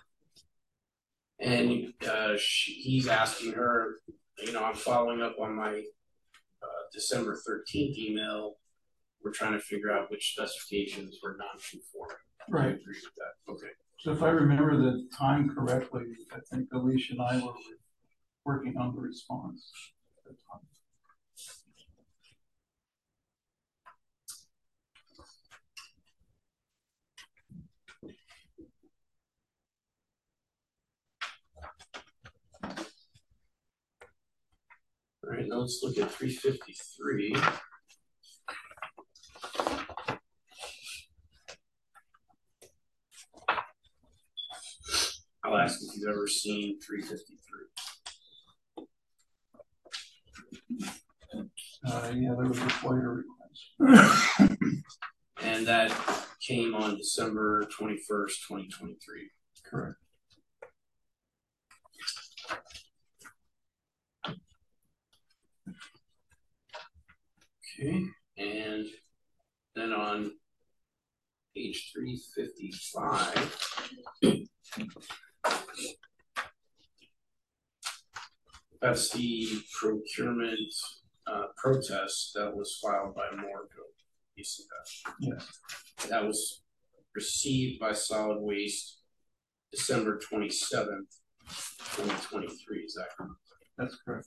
And he's asking her, you know, I'm following up on my December 13th email. We're trying to figure out which specifications were non-conforming. Right. I agree with that. Okay. So if I remember the time correctly, I think Alicia and I were working on the response at the time. All right, now let's look at 353. I'll ask if you've ever seen 353. Yeah, there was a FOIA request. And that came on December 21st, 2023. Correct. Okay, and then on page 355, that's the procurement protest that was filed by Morco. You see that? Yes. That was received by Solid Waste December 27th, 2023. Is that correct? That's correct.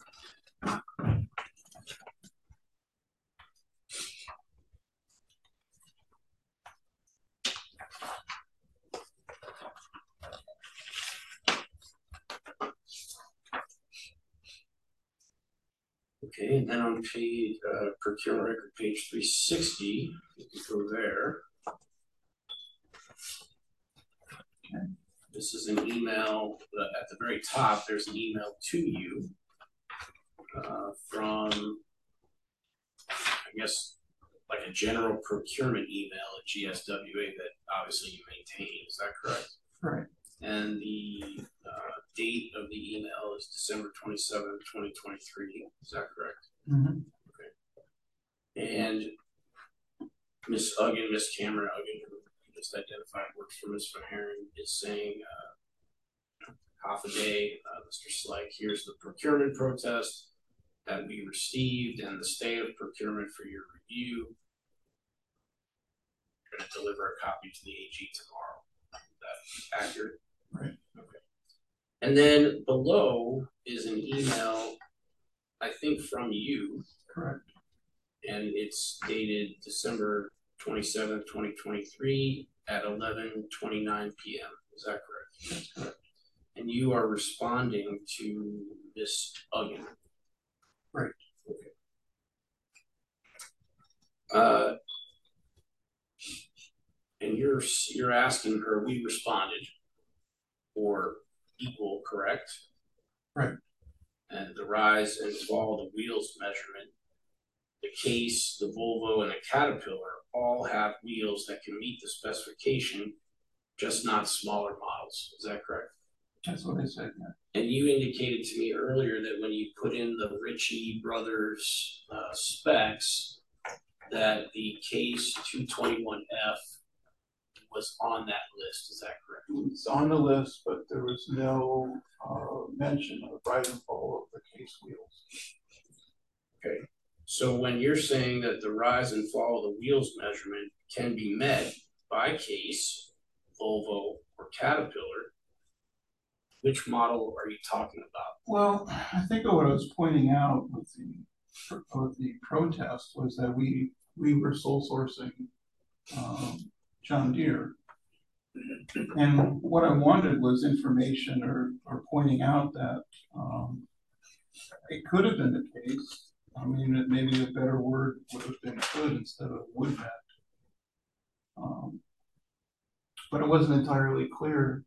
Okay, and then on page procurement record page 360, you can go there. Okay. This is an email at the very top. There's an email to you from, I guess, like a general procurement email at GSWA that obviously you maintain. Is that correct? Right. And the date of the email is December 27th, 2023. Is that correct? Mm-hmm. Okay. And Miss Uggan, Miss Cameron Uggan, who just identified works for Miss Verheeren, is saying, half a day, Mr. Slegg, here's the procurement protest that we received and the stay of procurement for your review. We're going to deliver a copy to the AG tomorrow. Is that accurate? Right. Okay. And then below is an email, I think from you. Correct. And it's dated December 27th, 2023 at 11:29 p.m. Is that correct? That's correct. And you are responding to Miss Uggan. Right. Okay. And you're asking her, we responded for equal, correct? Right. And the rise and fall of the wheels measurement, the Case, the Volvo, and the Caterpillar all have wheels that can meet the specification, just not smaller models. Is that correct? That's what I said, yeah. And you indicated to me earlier that when you put in the Ritchie Brothers specs, that the Case 221F was on that list. Is that correct? It's on the list, but there was no mention of rise and fall of the Case wheels. Okay. So when you're saying that the rise and fall of the wheels measurement can be met by Case, Volvo, or Caterpillar, which model are you talking about? Well, I think what I was pointing out with the protest was that we were sole sourcing John Deere, And what I wanted was information or pointing out that, it could have been the case. I mean, maybe a better word would have been could instead of would have. But it wasn't entirely clear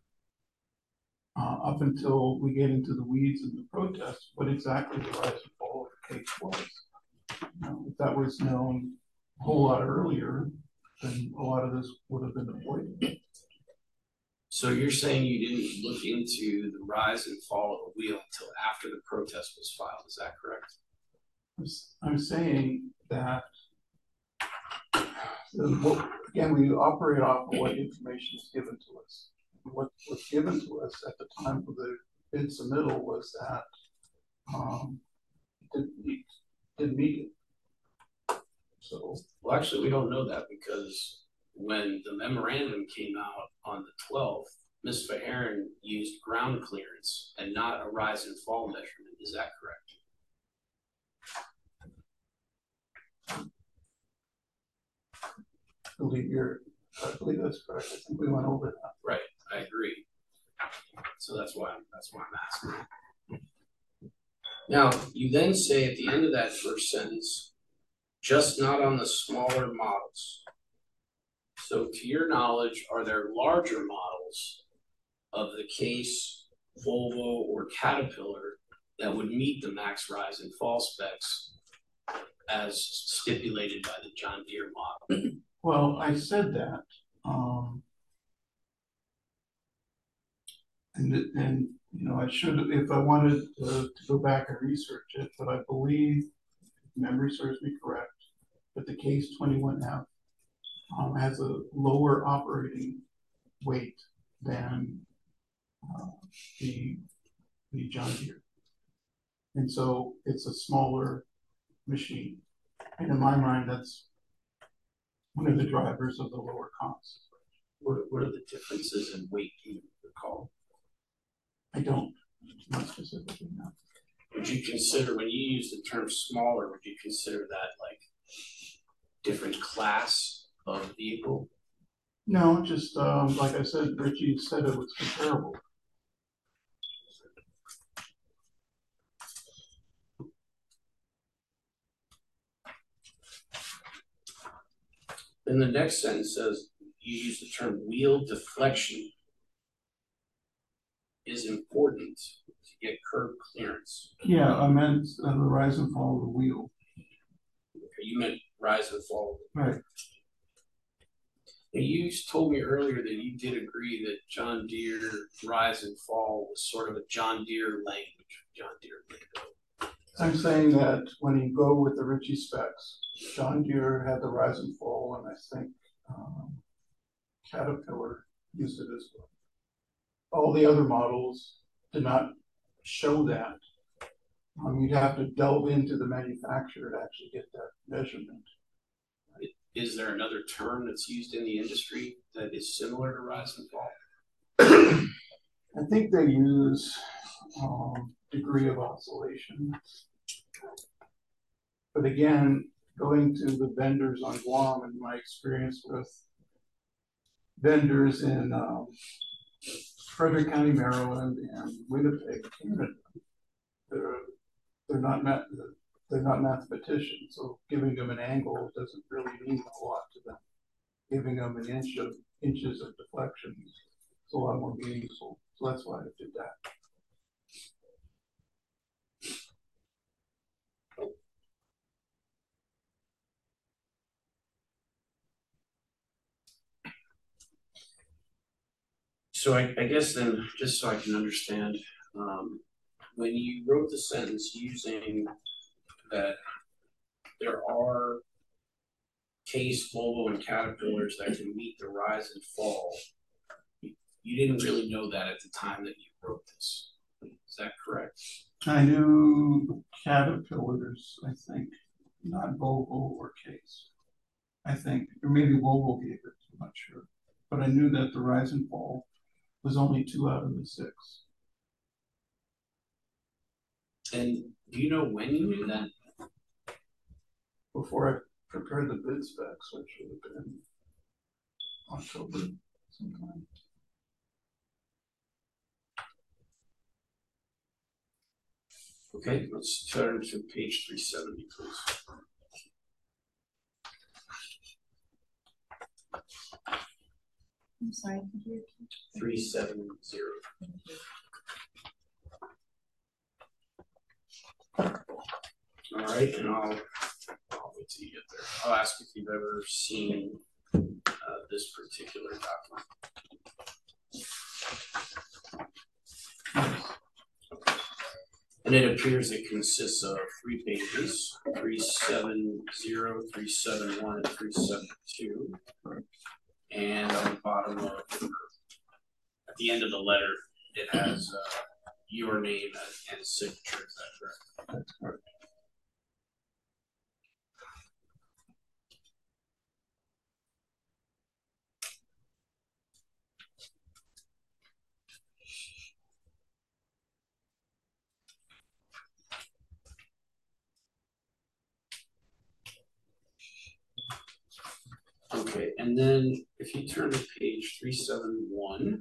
up until we get into the weeds of the protest what exactly the rise and fall of the case was. If that was known a whole lot earlier, then a lot of this would have been avoided. So you're saying you didn't look into the rise and fall of the wheel until after the protest was filed, is that correct? I'm saying that, again, we operate off of what information is given to us. What was given to us at the time of the bid submittal was that didn't meet it. So, Well, actually, we don't know that because when the memorandum came out on the 12th, Ms. Verheeren used ground clearance and not a rise and fall measurement. Is that correct? I believe that's correct. I think we went over that. Right, I agree. So that's why I'm asking. Now, you then say at the end of that first sentence, just not on the smaller models. So to your knowledge, are there larger models of the Case, Volvo, or Caterpillar that would meet the max rise and fall specs as stipulated by the John Deere model? Well, I said that, and you know, I should, if I wanted to go back and research it, but I believe, if memory serves me correct, that the Case 21F has a lower operating weight than the John Deere, and so it's a smaller machine. And in my mind, that's one of the drivers of the lower cost. What are the differences in weight you recall? I don't, not specifically, no. Would you consider, when you use the term smaller, would you consider that like different class of vehicle? No, just like I said, Richie said it was comparable. Then the next sentence says you use the term wheel deflection is important to get curb clearance. Yeah, I meant the rise and fall of the wheel. You meant rise and fall. Right. And you told me earlier that you did agree that John Deere rise and fall was sort of a John Deere language, John Deere lingo. I'm saying that when you go with the Ritchie specs, John Deere had the rise and fall, and I think Caterpillar used it as well. All the other models did not show that. You'd have to delve into the manufacturer to actually get that measurement. Is there another term that's used in the industry that is similar to rise and fall? I think they use degree of oscillation. But again, going to the vendors on Guam and my experience with vendors in Frederick County, Maryland, and Winnipeg, Canada, they're not mathematicians, so giving them an angle doesn't really mean a lot to them. Giving them an inches of deflection is a lot more meaningful. So that's why I did that. So I guess then, just so I can understand, when you wrote the sentence using that there are Case, Volvo, and Caterpillars that can meet the rise and fall, you didn't really know that at the time that you wrote this. Is that correct? I knew Caterpillars, I think, not Volvo or Case. I think, or maybe Volvo gave it, I'm not sure. But I knew that the rise and fall was only 2 out of the 6. And do you know when you knew that? Before I prepared the bid specs, which would have been October, sometime. Okay, let's turn to page 370, please. I'm sorry, could you repeat? 370. All right, and I'll wait till you get there. I'll ask if you've ever seen this particular document. And it appears it consists of 3 pages, 370, 371, and 372. And on the bottom of, at the end of the letter, it has your name and signature. Is that correct? That's correct. Okay, and then if you turn to page 371,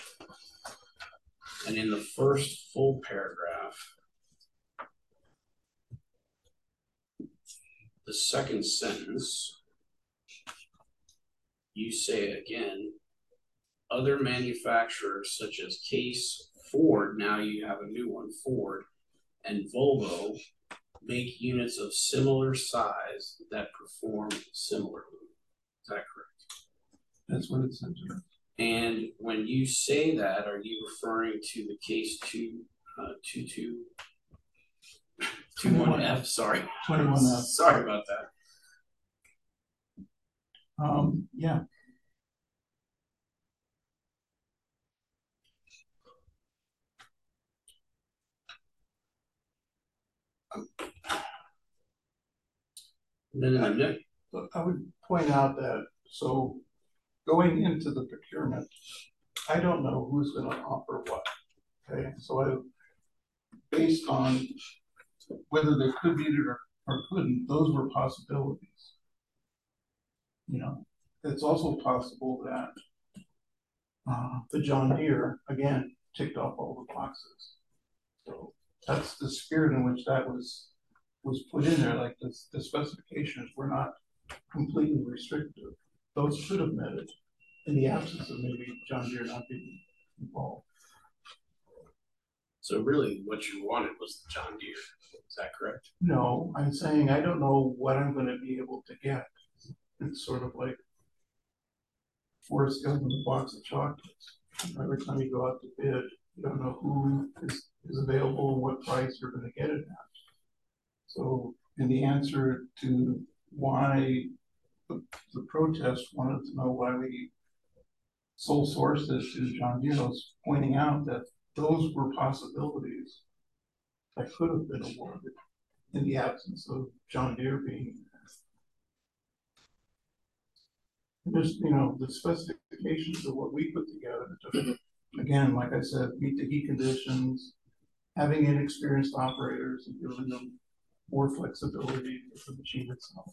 and in the first full paragraph, the second sentence, you say again, other manufacturers such as Case, Ford, now you have a new one, Ford, and Volvo make units of similar size that perform similarly. Is that correct? That's what it says. And when you say that, are you referring to the Case 21F? Sorry. 21F. Sorry about that. Yeah. And then in the next, Look, I would point out that, so going into the procurement, I don't know who's gonna offer what, okay? So based on whether they could beat it or couldn't, those were possibilities. You know, it's also possible that the John Deere, again, ticked off all the boxes. So that's the spirit in which that was put in there, like the specifications were not completely restrictive. Those could have met it in the absence of maybe John Deere not being involved. so really what you wanted was the John Deere. Is that correct? No, I'm saying I don't know what I'm going to be able to get. It's sort of like Forrest Gump in a box of chocolates. Every time you go out to bid, you don't know who is available and what price you're going to get it at. So, and the answer to why the protest wanted to know why we sole sourced this to John Deere was pointing out that those were possibilities that could have been awarded in the absence of John Deere being there. Just, you know, the specifications of what we put together, again, like I said, meet the heat conditions, having inexperienced operators and giving them more flexibility for the machine itself.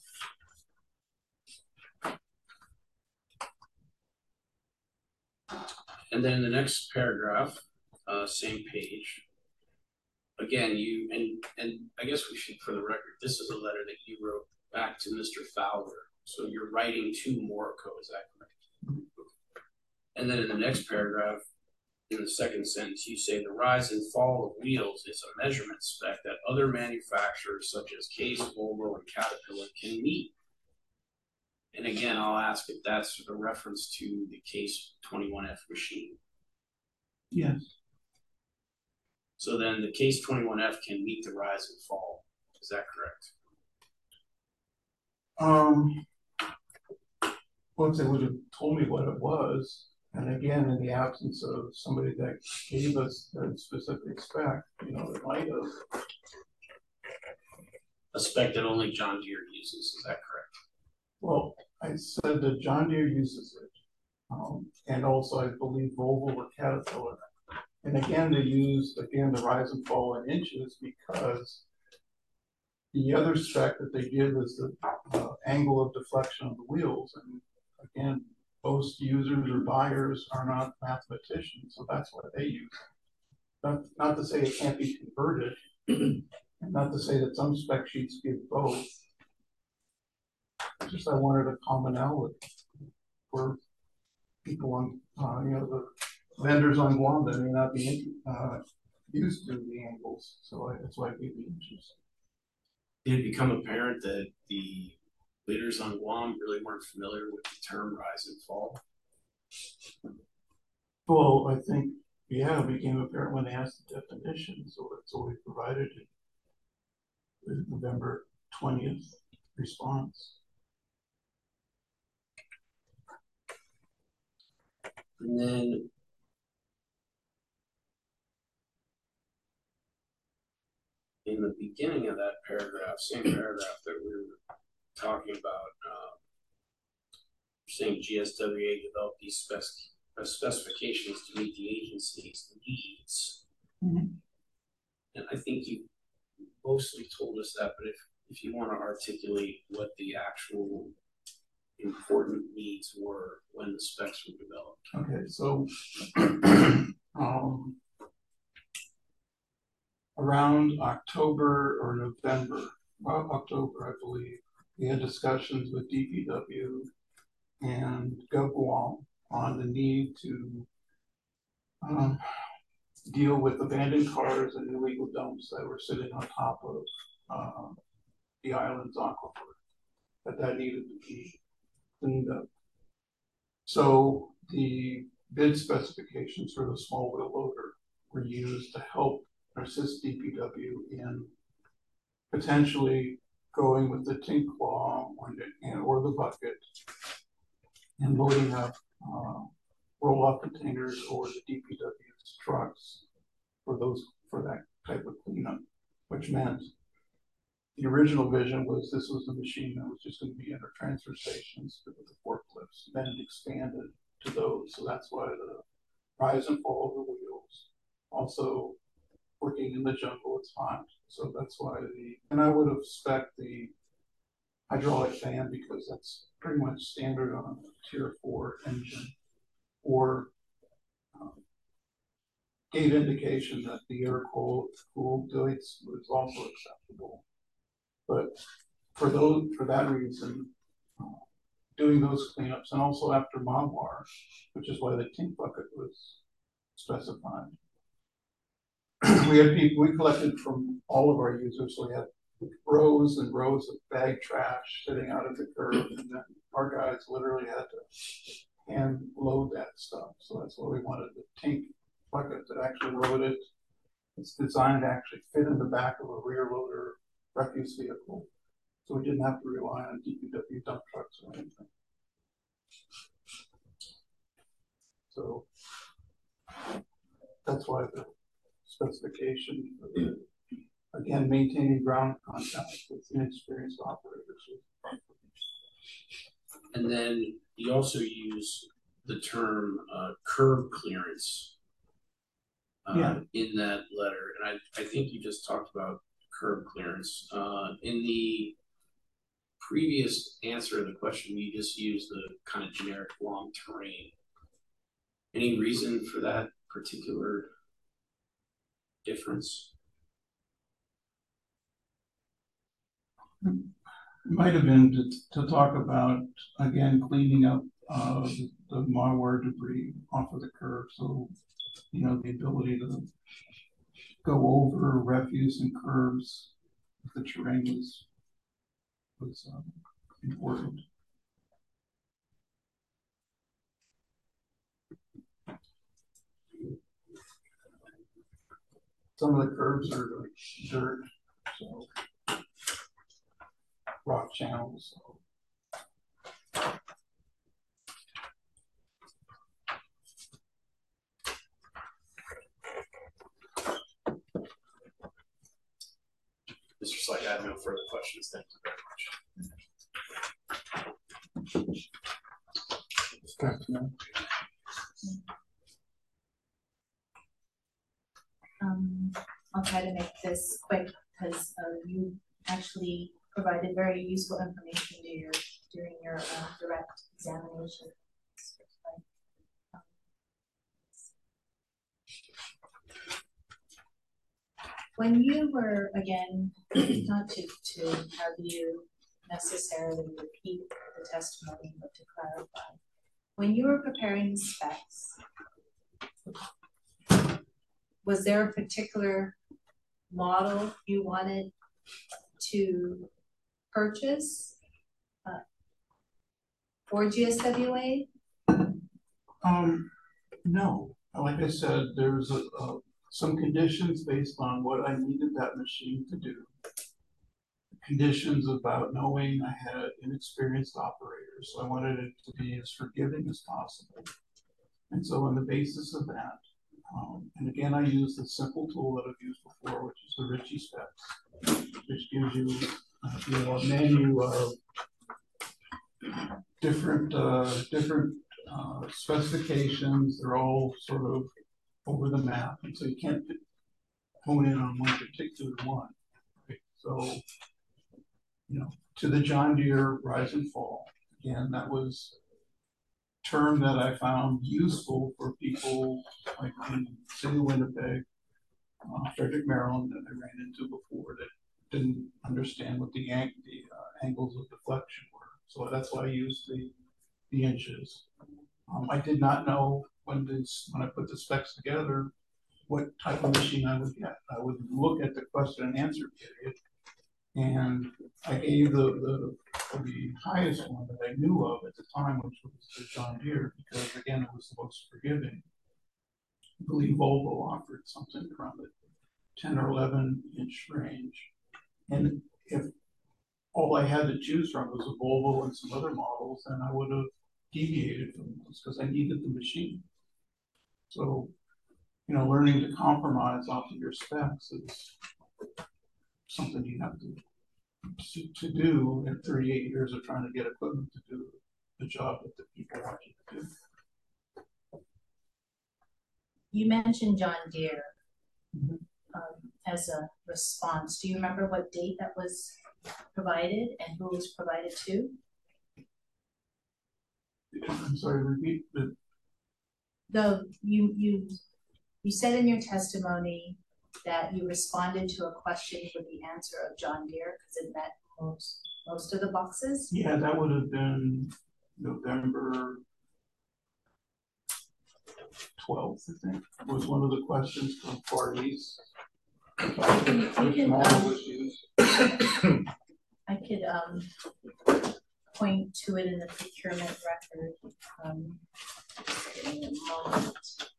And then in the next paragraph, same page. Again, you and I guess we should, for the record, this is a letter that you wrote back to Mr. Fowler. So you're writing to Morrico, is that correct? And then in the next paragraph, in the second sentence, you say the rise and fall of wheels is a measurement spec that other manufacturers such as Case, Volvo, and Caterpillar can meet. And again, I'll ask if that's a reference to the Case 21F machine. Yes. So then the Case 21F can meet the rise and fall. Is that correct? Well, if they would have told me what it was, and again, in the absence of somebody that gave us the specific spec, you know, it might have. A spec that only John Deere uses, is that correct? Well, I said that John Deere uses it, and also I believe Volvo or Caterpillar. And again, they use the rise and fall in inches because the other spec that they give is the angle of deflection of the wheels. And again, most users or buyers are not mathematicians, so that's what they use. Not to say it can't be converted, and not to say that some spec sheets give both. Just I wanted a commonality for people on, the vendors on Guam that may not be used to the angles, so that's why I'd be interested. Did it become apparent that the leaders on Guam really weren't familiar with the term rise and fall? Well, I think, yeah, it became apparent when they asked the definition, so that's what we provided in the November 20th response. And then in the beginning of that paragraph, same paragraph that we were talking about, saying GSWA developed these specifications to meet the agency's needs. Mm-hmm. And I think you mostly told us that, but if you want to articulate what the actual important needs were when the specs were developed. Okay, so around October or November, October, I believe, we had discussions with DPW and GovGuam on the need to deal with abandoned cars and illegal dumps that were sitting on top of the island's aquifer, that needed to be cleaned up. So the bid specifications for the small wheel loader were used to help assist DPW in potentially going with the tink claw or the bucket and loading up roll-off containers or the DPW's trucks for that type of cleanup, which meant the original vision was this was the machine that was just going to be in our transfer stations with the forklifts, then it expanded to those. So that's why the rise and fall of the wheels. Also, working in the jungle, it's hot. So that's why and I would have spec'd the hydraulic fan because that's pretty much standard on a tier 4 engine, or gave indication that the air cooled joints was also acceptable. But for that reason, doing those cleanups, and also after Mamwar, which is why the tink bucket was specified. We collected from all of our users, so we had rows and rows of bag trash sitting out at the curb, and then our guys literally had to hand load that stuff. So that's why we wanted the tink bucket that actually loaded. It's designed to actually fit in the back of a rear loader refuse vehicle, so we didn't have to rely on DPW dump trucks or anything. So that's why the specification, again, maintaining ground contact with inexperienced operators. And then you also use the term curb clearance in that letter, and I think you just talked about curb clearance. In the previous answer to the question, you just used the kind of generic long terrain. Any reason for that particular difference? It might have been to talk about, again, cleaning up the Mamwar debris off of the curb. So, the ability to go over refuse and curbs if the terrain was important. Some of the curbs are like dirt, so rock channels. So. Mr. Slide, I have no further questions. Thank you very much. I'll try to make this quick because you actually provided very useful information during your direct examination. When you were, again, not to have you necessarily repeat the testimony, but to clarify, when you were preparing the specs, was there a particular model you wanted to purchase for GSWA? No, like I said, there's some conditions based on what I needed that machine to do. Conditions about knowing I had inexperienced operators, so I wanted it to be as forgiving as possible. And so on the basis of that, and again, I use the simple tool that I've used before, which is the Ritchie specs, which gives you, a menu of different specifications. They're all sort of over the map, and so you can't hone in on one particular one. Right? So, to the John Deere Rise and Fall, again, that was a term that I found useful for people like in the city of Winnipeg, Frederick, Maryland, that I ran into before that didn't understand what the angles of deflection were. So that's why I used the inches. I did not know when I put the specs together what type of machine I would get. I would look at the question and answer period, and I gave the highest one that I knew of at the time, which was the John Deere, because again, it was the most forgiving. I believe Volvo offered something around the 10 or 11 inch range. And if all I had to choose from was a Volvo and some other models, then I would have deviated from those because I needed the machine. So, learning to compromise off of your specs is something you have to do in 38 years of trying to get equipment to do the job that the people want you to do. You mentioned John Deere as a response. Do you remember what date that was provided and who it was provided to? I'm sorry, repeat You said in your testimony that you responded to a question with the answer of John Deere because it met most of the boxes. Yeah, that would have been November 12th, I think, was one of the questions from Far East. I could point to it in the procurement record. Just give me a moment.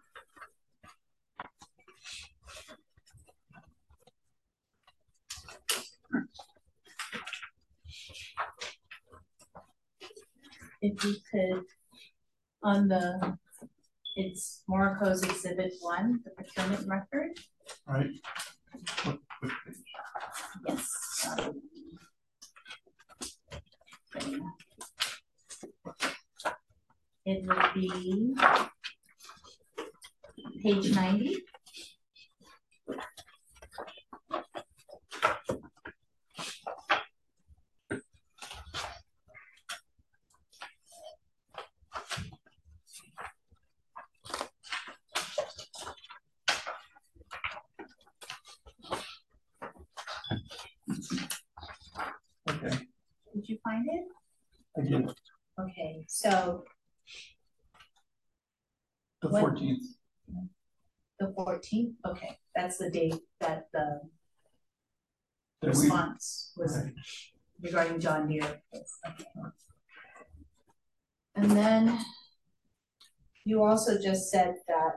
If you could, it's Morocco's Exhibit 1, the procurement record. Right. Yes. It would be page 90. Okay. Did you find it? I did. Okay, so the 14th. The 14th? Okay, that's the date that the response was regarding John Deere. Okay. And then you also just said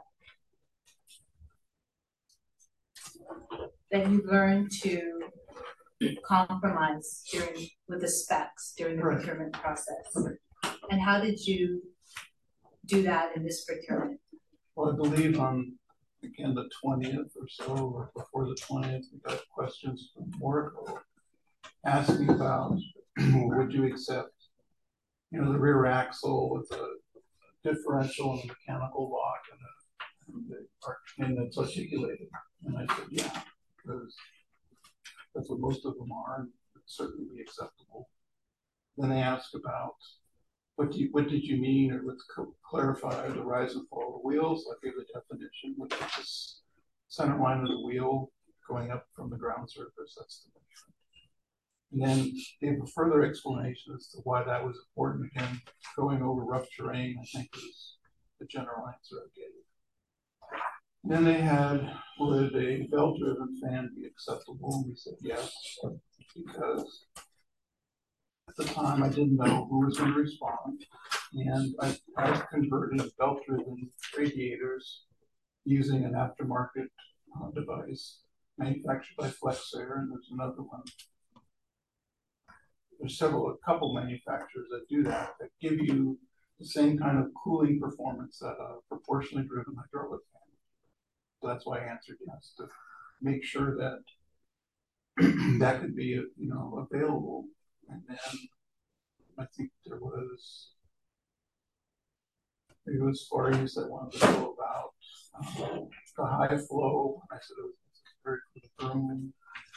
that you learned to compromise with the specs during the procurement process. And how did you do that in this procurement? Well, I believe on, again, the 20th or so, or before the 20th, we got questions from Morocco asking about would you accept, the rear axle with a differential and a mechanical lock and it's articulated. And I said, yeah, because that's what most of them are, and it'd certainly be acceptable. Then they asked about what did you mean, or let's clarify the rise and fall of the wheels. I gave the definition, which is the center line of the wheel going up from the ground surface, that's the measurement. And then gave a further explanation as to why that was important. Again, going over rough terrain, I think, was the general answer I gave. And then they had, would a belt-driven fan be acceptable? And we said yes, because at the time I didn't know who was going to respond. And I converted belt-driven radiators using an aftermarket device manufactured by FlexAir, and there's another one. There's a couple manufacturers that do that give you the same kind of cooling performance that a proportionally driven hydraulic fan. So that's why I answered yes, to make sure that that could be, available. And then I think it was Far East that wanted to know about the high flow. I said it was very good.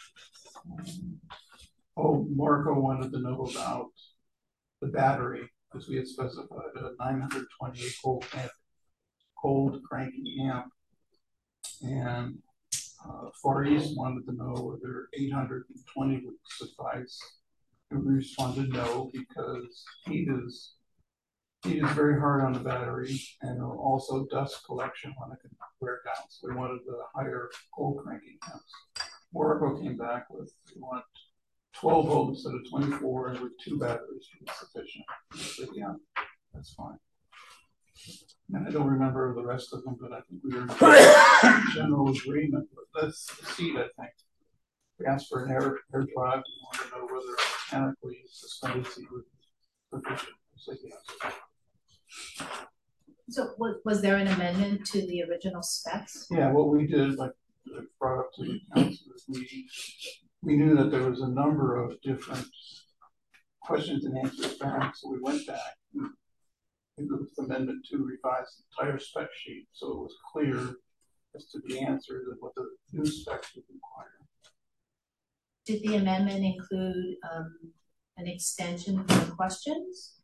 Marco wanted to know about the battery, because we had specified a 928 cold cranking amp. And Far East wanted to know whether 820 would suffice. And we responded no, because heat is very hard on the battery, and also dust collection when it can wear down. So we wanted the higher cold cranking amps. Oracle came back with, we want 12 volts instead of 24, and with 2 batteries would be sufficient. I said, yeah, that's fine. And I don't remember the rest of them, but I think we were in general agreement. But that's the seat, I think. We asked for an air drive. We wanted to know whether a mechanically suspended seat would be sufficient. I said yes. So was there an amendment to the original specs? Yeah, what we did, like brought up to the council, we knew that there was a number of different questions and answers back, so we went back. It was Amendment 2 revised the entire spec sheet, so it was clear as to the answers and what the new specs would require. Did the amendment include an extension for the questions?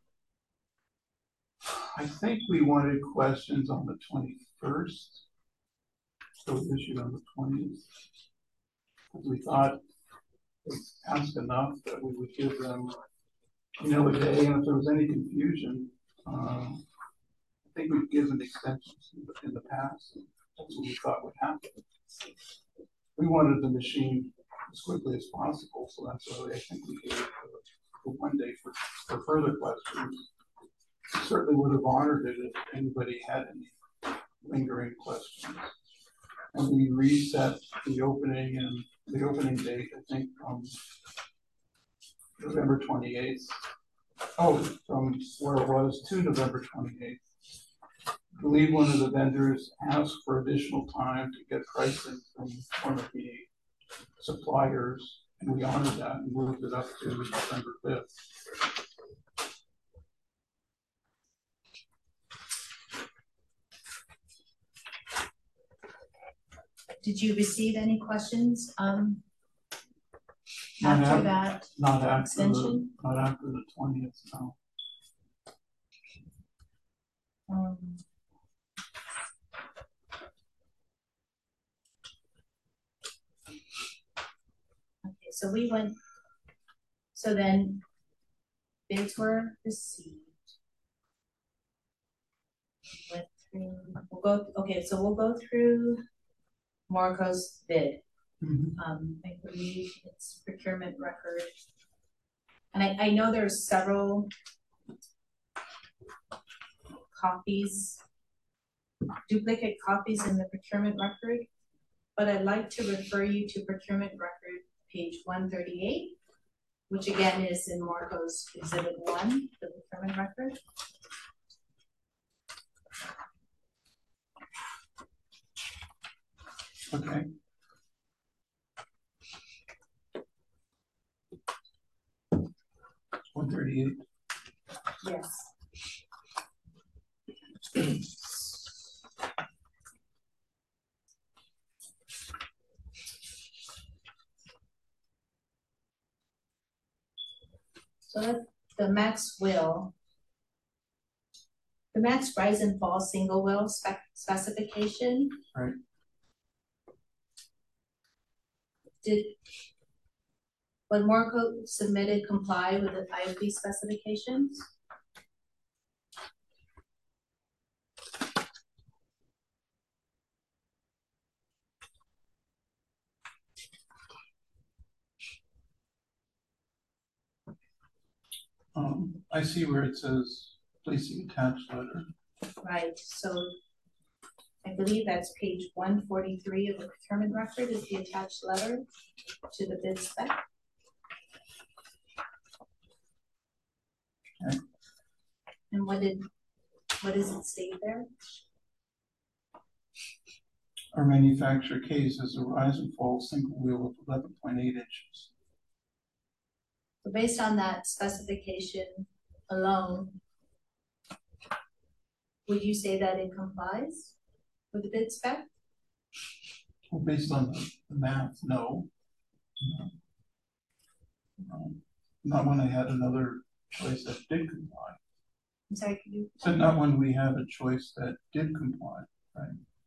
I think we wanted questions on the 21st, so it was issued on the 20th. Because we thought it asked enough that we would give them, a day, and if there was any confusion, I think we've given extensions in the past. That's what we thought would happen. We wanted the machine as quickly as possible, so that's why I think we gave the 1 day for further questions. Certainly would have honored it if anybody had any lingering questions. And we reset the opening date, I think, from November 28th. From where it was to November 28th. I believe one of the vendors asked for additional time to get pricing from one of the suppliers, and we honored that and moved it up to November 5th. Did you receive any questions after that extension? Not after the 20th, no. Okay, so then bids were received. We'll go through Marco's bid. I believe it's procurement record. And I know there's several duplicate copies in the procurement record, but I'd like to refer you to procurement record page 138, which again is in Marco's exhibit 1, the procurement record. Okay. $138. Yes. So that's the Max Rise and Fall single wheel specification. Right. Did what Morco submitted comply with the IFB specifications? I see where it says please see attached letter. Right, so I believe that's page 143 of the procurement record is the attached letter to the bid spec. Okay. And what does it state there? Our manufacturer case is a rise and fall single wheel with 11.8 inches. So based on that specification alone, would you say that it complies with the bid spec? Well, based on the math, no. Not when I had another choice that did comply. I'm sorry, could you? So not when we have a choice that did comply, right?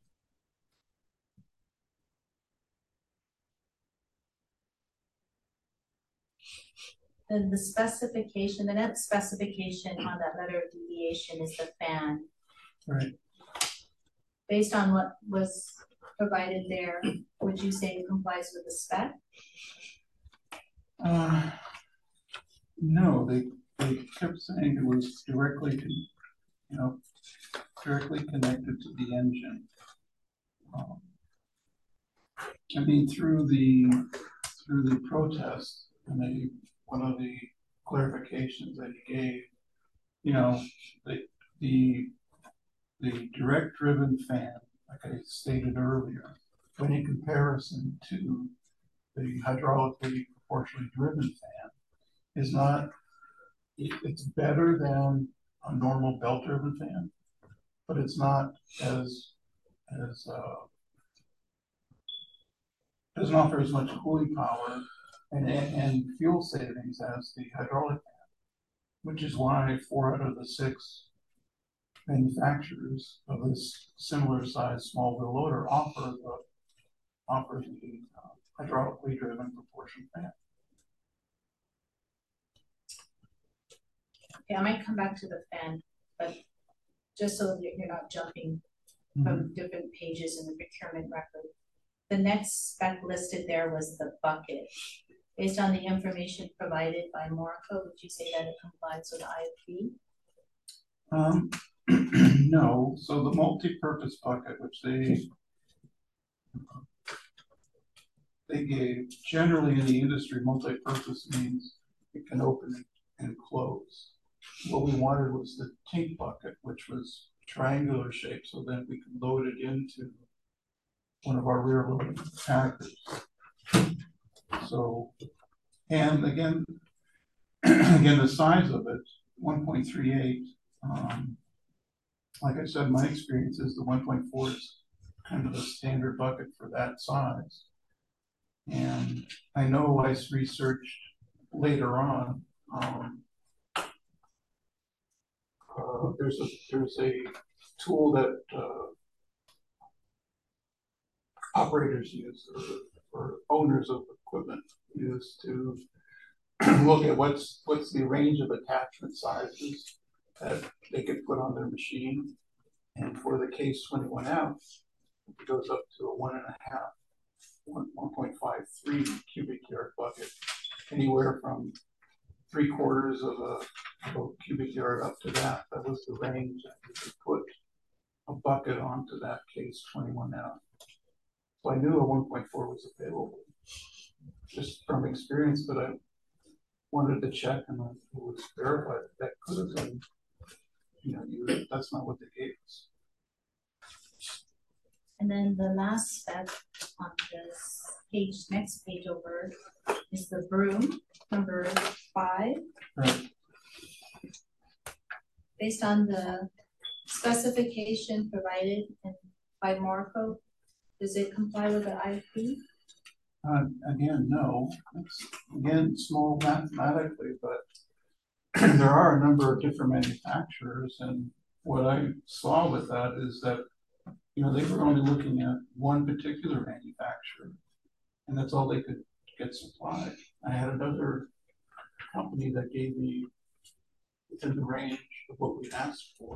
Then the specification, the net specification on that letter of deviation is the fan. Right. Based on what was provided there, would you say it complies with the spec? No, they kept saying it was directly connected to the engine. I mean, through the protest, and one of the clarifications that he gave, you know, the direct driven fan, like I stated earlier, but in comparison to the hydraulically proportionally driven fan, is not, it's better than a normal belt driven fan, but it's not doesn't offer as much cooling power and fuel savings as the hydraulic fan, which is why 4 out of the 6 manufacturers of this similar size small wheel loader offer the hydraulically driven proportion fan. Okay, I might come back to the fan, but just so that you're not jumping from different pages in the procurement record. The next spec listed there was the bucket. Based on the information provided by Morco, would you say that it complies with IFB? No. So the multi-purpose bucket, which they gave, generally in the industry, multi-purpose means it can open and close. What we wanted was the tank bucket, which was triangular shape, so that we could load it into one of our rear loading packers. So, and again, the size of it, 1.38. Like I said, my experience is the 1.4 is kind of a standard bucket for that size. And I know I researched later on. There's a tool that operators use, or owners of equipment use, to look at what's the range of attachment sizes that they could put on their machine. And for the case 21F, it goes up to a 1.53 cubic yard bucket, anywhere from 3/4 of a cubic yard up to that. That was the range that you could put a bucket onto that case 21F. So I knew a 1.4 was available just from experience, but I wanted to check, and it was verified that could have been, that's not what they gave us. And then the last spec on this page, next page over, is the broom, number 5. Right. Based on the specification provided by Morco, does it comply with the IFB? Again, no. It's, again, small mathematically, but there are a number of different manufacturers, and what I saw with that is that, they were only looking at one particular manufacturer, and that's all they could get supplied. I had another company that gave me within the range of what we asked for.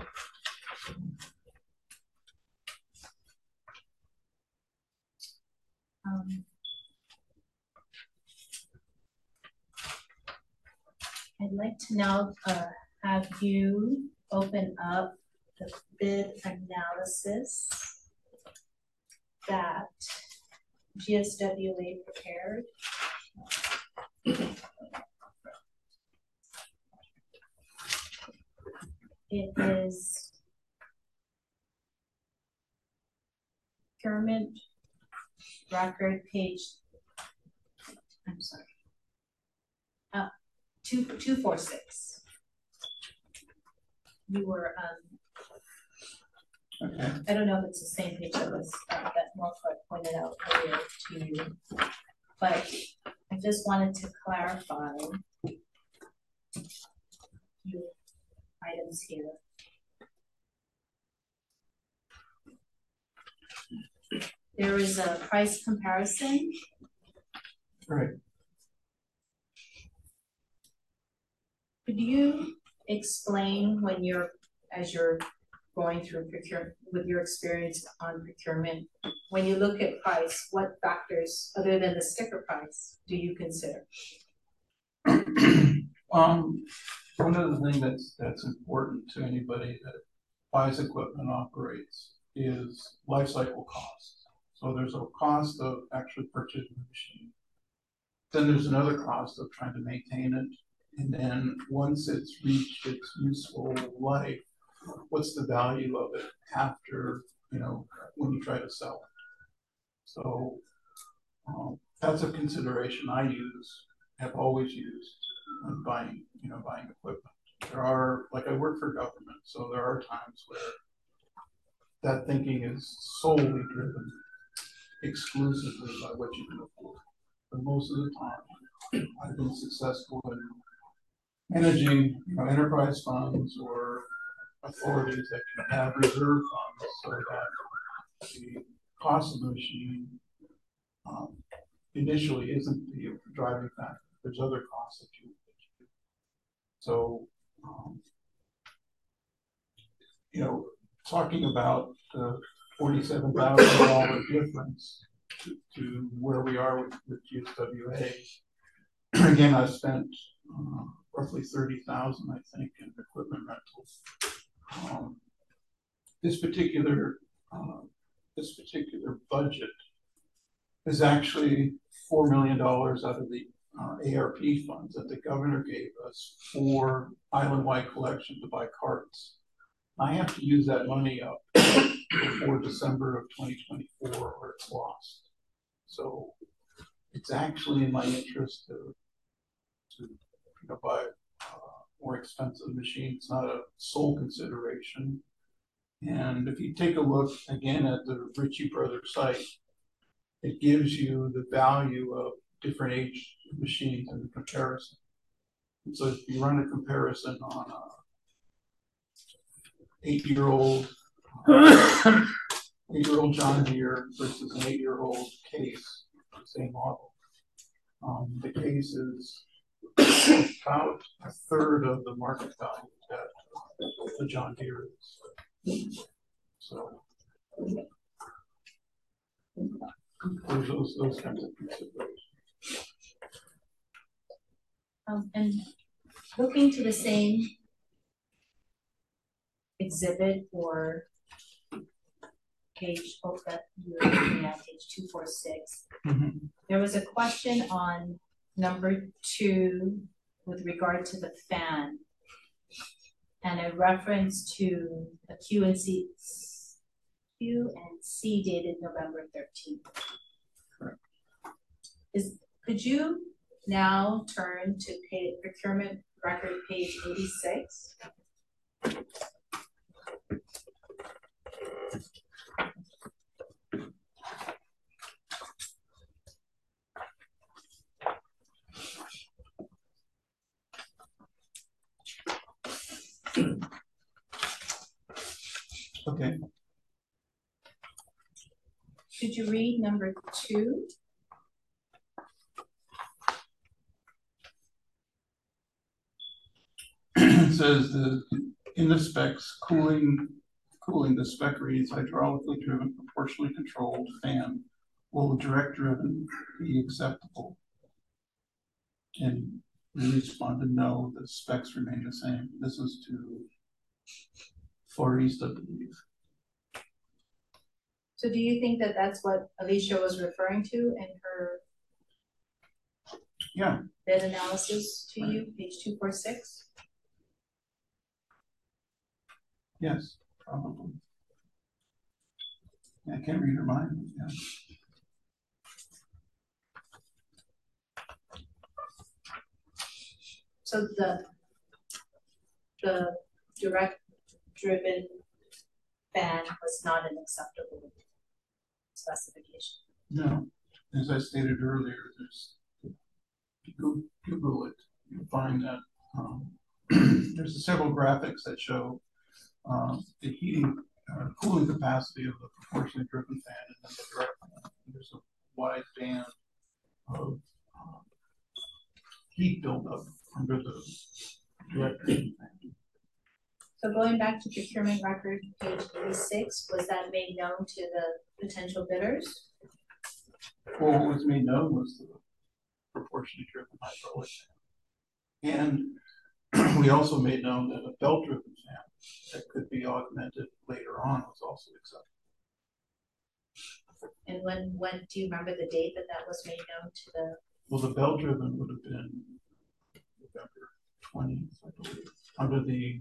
I'd like to now have you open up the bid analysis that GSWA prepared. It is procurement record page, I'm sorry, 246. You were, Okay. I don't know if it's the same page that was, that Norfolk pointed out earlier to you, but I just wanted to clarify your items here. There is a price comparison. Right. Could you explain when as you're going through procurement, with your experience on procurement, when you look at price, what factors other than the sticker price do you consider? One of the things that's important to anybody that buys equipment, operates, is life cycle costs. So there's a cost of actually purchasing the machine. Then there's another cost of trying to maintain it. And then once it's reached its useful life, what's the value of it after, when you try to sell it? So that's a consideration I have always used when buying equipment. There are, I work for government, so there are times where that thinking is solely driven exclusively by what you can afford. But most of the time, I've been successful in managing, enterprise funds or authorities that can have reserve funds so that the cost of the machine initially isn't the driving factor. There's other costs that you. So, talking about the $47,000 difference to where we are with GSWA. Again, I've spent roughly $30,000, I think, in equipment rentals. This particular budget is actually $4 million out of the ARP funds that the governor gave us for island-wide collection to buy carts. I have to use that money up before December of 2024 or it's lost. So it's actually in my interest to buy more expensive machines. It's not a sole consideration. And if you take a look again at the Ritchie Brothers site, it gives you the value of different age machines in the comparison. And so if you run a comparison on a 8-year-old John Deere versus an 8-year-old Case, same model, the Case is about a third of the market value that the John Deere is. So there's those kinds of considerations. And looking to the same exhibit or page that you're looking at, page 246, there was a question on number 2 with regard to the fan and a reference to a Q and C dated November 13th. Correct. Could you now turn to procurement record page 86? Okay. Could you read number 2? says in the specs, cooling, the spec reads hydraulically driven, proportionally controlled fan will direct driven be acceptable? And we responded, no, the specs remain the same. This is to Far East, I believe. So do you think that that's what Alicia was referring to in her Yeah. bid analysis to you, page 246? Yes, probably. Yeah, I can't read her mind. Yeah. So the direct driven fan was not an acceptable specification. No, as I stated earlier, Google it, you'll find that there's several graphics that show the heating, cooling capacity of the proportionally driven fan, and then the direct fan. There's a wide band of heat buildup under the direct driven fan. So going back to procurement record, page 86, was that made known to the potential bidders? Well, what was made known was the proportionally driven hydraulic fan. And we also made known that a belt-driven fan that could be augmented later on was also acceptable. And when do you remember the date that was made known to the? Well, the belt-driven would have been November 20th, I believe, under the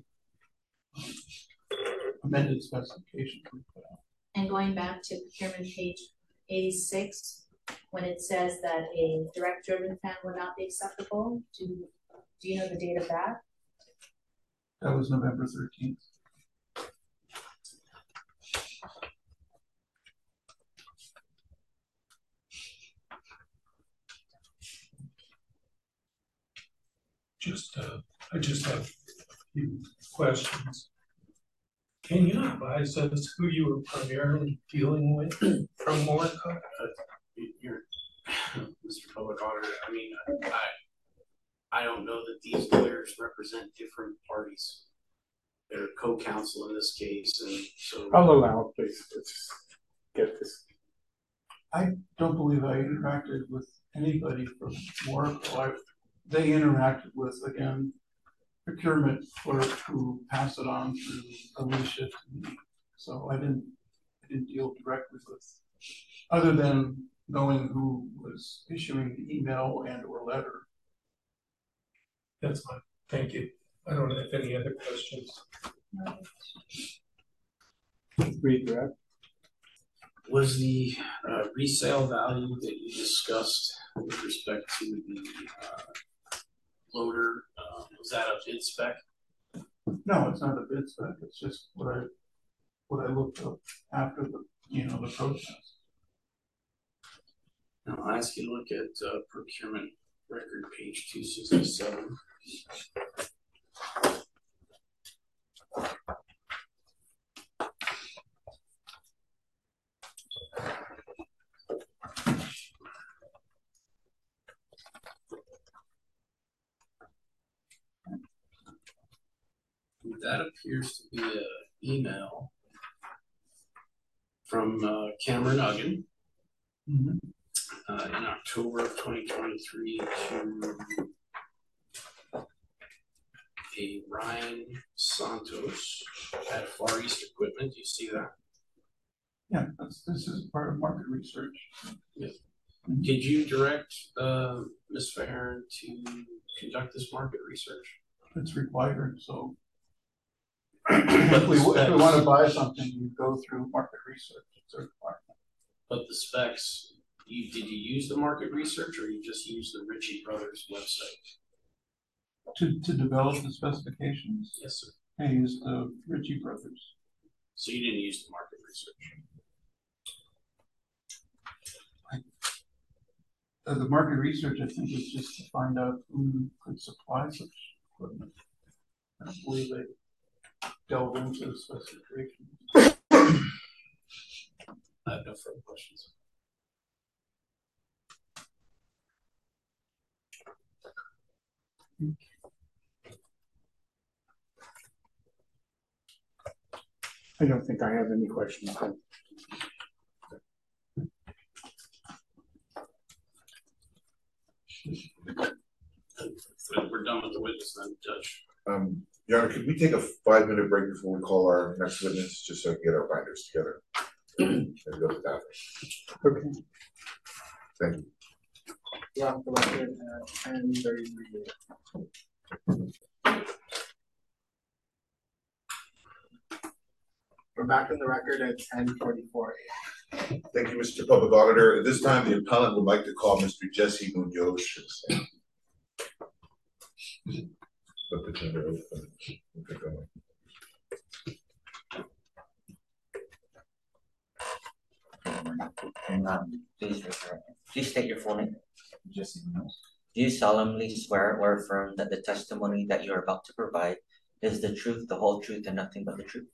amended specifications we put out. And going back to procurement page 86, when it says that a direct driven fan would not be acceptable, do you know the date of that? That was November 13th. I just have a few questions. Can you advise us who you were primarily dealing with from Moorcock? You're Mr. Public Auditor. I mean, I don't know that these lawyers represent different parties. They're co-counsel in this case, and so. I'll allow, please. Let's get this. I don't believe I interacted with anybody from Moorcock. They interacted with, again, procurement clerk who passed it on through Alicia to me. So I didn't deal directly with, other than knowing who was issuing the email and or letter. That's fine. Thank you. I don't have any other questions. Read that. Was the resale value that you discussed with respect to the loader, was that a bid spec? No, it's not a bid spec. It's just what I looked up after the protest. Now, I'll ask you to look at procurement record page 267. That appears to be an email from Cameron Uggan in October of 2023 to a Ryan Santos at Far East Equipment. Do you see that? Yeah, this is part of market research. Yeah. Did you direct Ms. Fairn to conduct this market research? It's required, so if we want to buy something, you go through market research. It's a requirement. But the specs, did you use the market research or you just use the Ritchie Brothers website? To develop the specifications? Yes, sir. I used the Ritchie Brothers. So you didn't use the market research? The market research, I think, is just to find out who could supply such equipment. I don't believe they delve into the specifications. I have no further questions. I don't think I have any questions. We're done with the witness then, Judge. Your Honor, could we take a 5-minute break before we call our next witness, just so I can get our binders together? And go with that. Okay. Thank you. Yeah, the record, and very We're back in the record at 10:44 a.m. Thank you, Mr. Public Auditor. At this time, the appellant would like to call Mr. Jesse Munoz. Let the chamber open. Okay, go on. Please state your full name. Jesse Munoz. Do you solemnly swear or affirm that the testimony that you are about to provide is the truth, the whole truth, and nothing but the truth?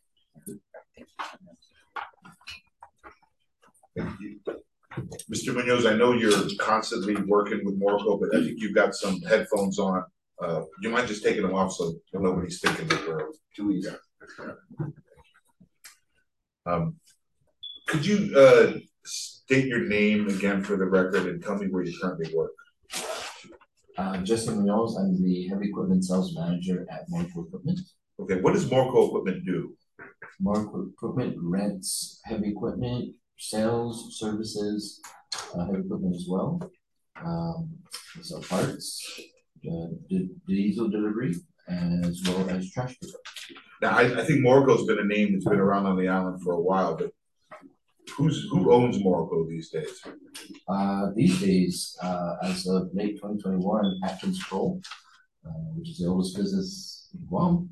Thank you. Mr. Munoz, I know you're constantly working with Morco, but I think you've got some headphones on. You mind just taking them off so nobody's thinking that we're too easy. Could you state your name again for the record and tell me where you currently work? Jesse Munoz, I'm the heavy equipment sales manager at Morco Equipment. Okay, what does Morco Equipment do? Morco Equipment rents heavy equipment, sales, services, heavy equipment as well. So parts, diesel delivery, as well as trash pickup. Now, I think Morco's been a name that's been around on the island for a while, but who owns Morco these days? These days, as of late 2021, Atkins Kroll, which is the oldest business in Guam,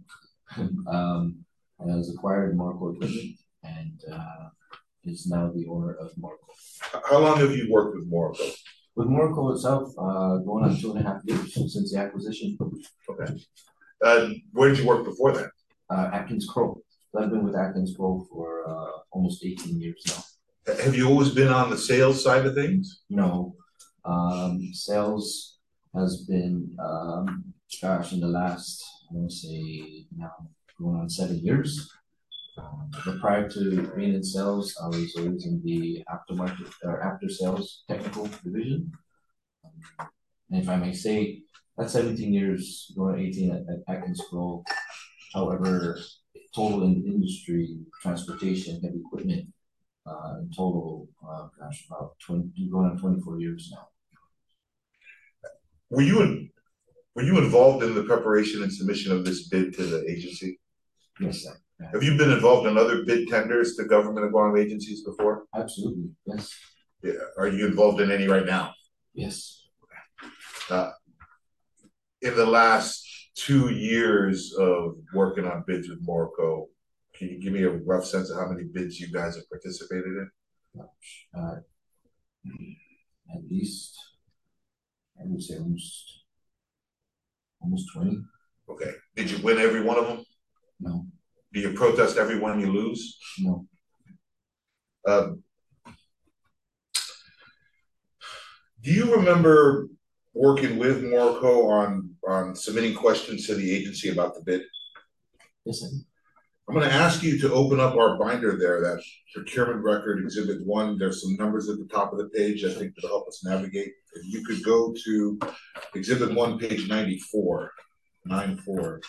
has acquired Morco Equipment and is now the owner of Morco. How long have you worked with Morco? With Morco itself, going on 2.5 years since the acquisition. Okay. Where did you work before that? Atkins Kroll. I've been with Atkins Kroll for almost 18 years now. Have you always been on the sales side of things? No. Sales has been, in the last, I want to say now, going on 7 years. But prior to being in sales, I was always in the aftermarket or after sales technical division. And if I may say, that's 17 years, going 18 at Atkins Kroll. However, total in the industry, transportation, heavy equipment, in total, about 20, going on 24 years now. Were you involved in the preparation and submission of this bid to the agency? Yes, sir. Yeah. Have you been involved in other bid tenders to government of Guam agencies before? Absolutely, yes. Yeah. Are you involved in any right now? Yes. In the last 2 years of working on bids with Morco, can you give me a rough sense of how many bids you guys have participated in? At least, I would say almost 20. Okay. Did you win every one of them? No. Do you protest every one you lose? No. Do you remember working with Morco on submitting questions to the agency about the bid? Yes, sir. I'm going to ask you to open up our binder there, that procurement record exhibit 1. There's some numbers at the top of the page, I think, that'll help us navigate. If you could go to exhibit 1, page 94. 94.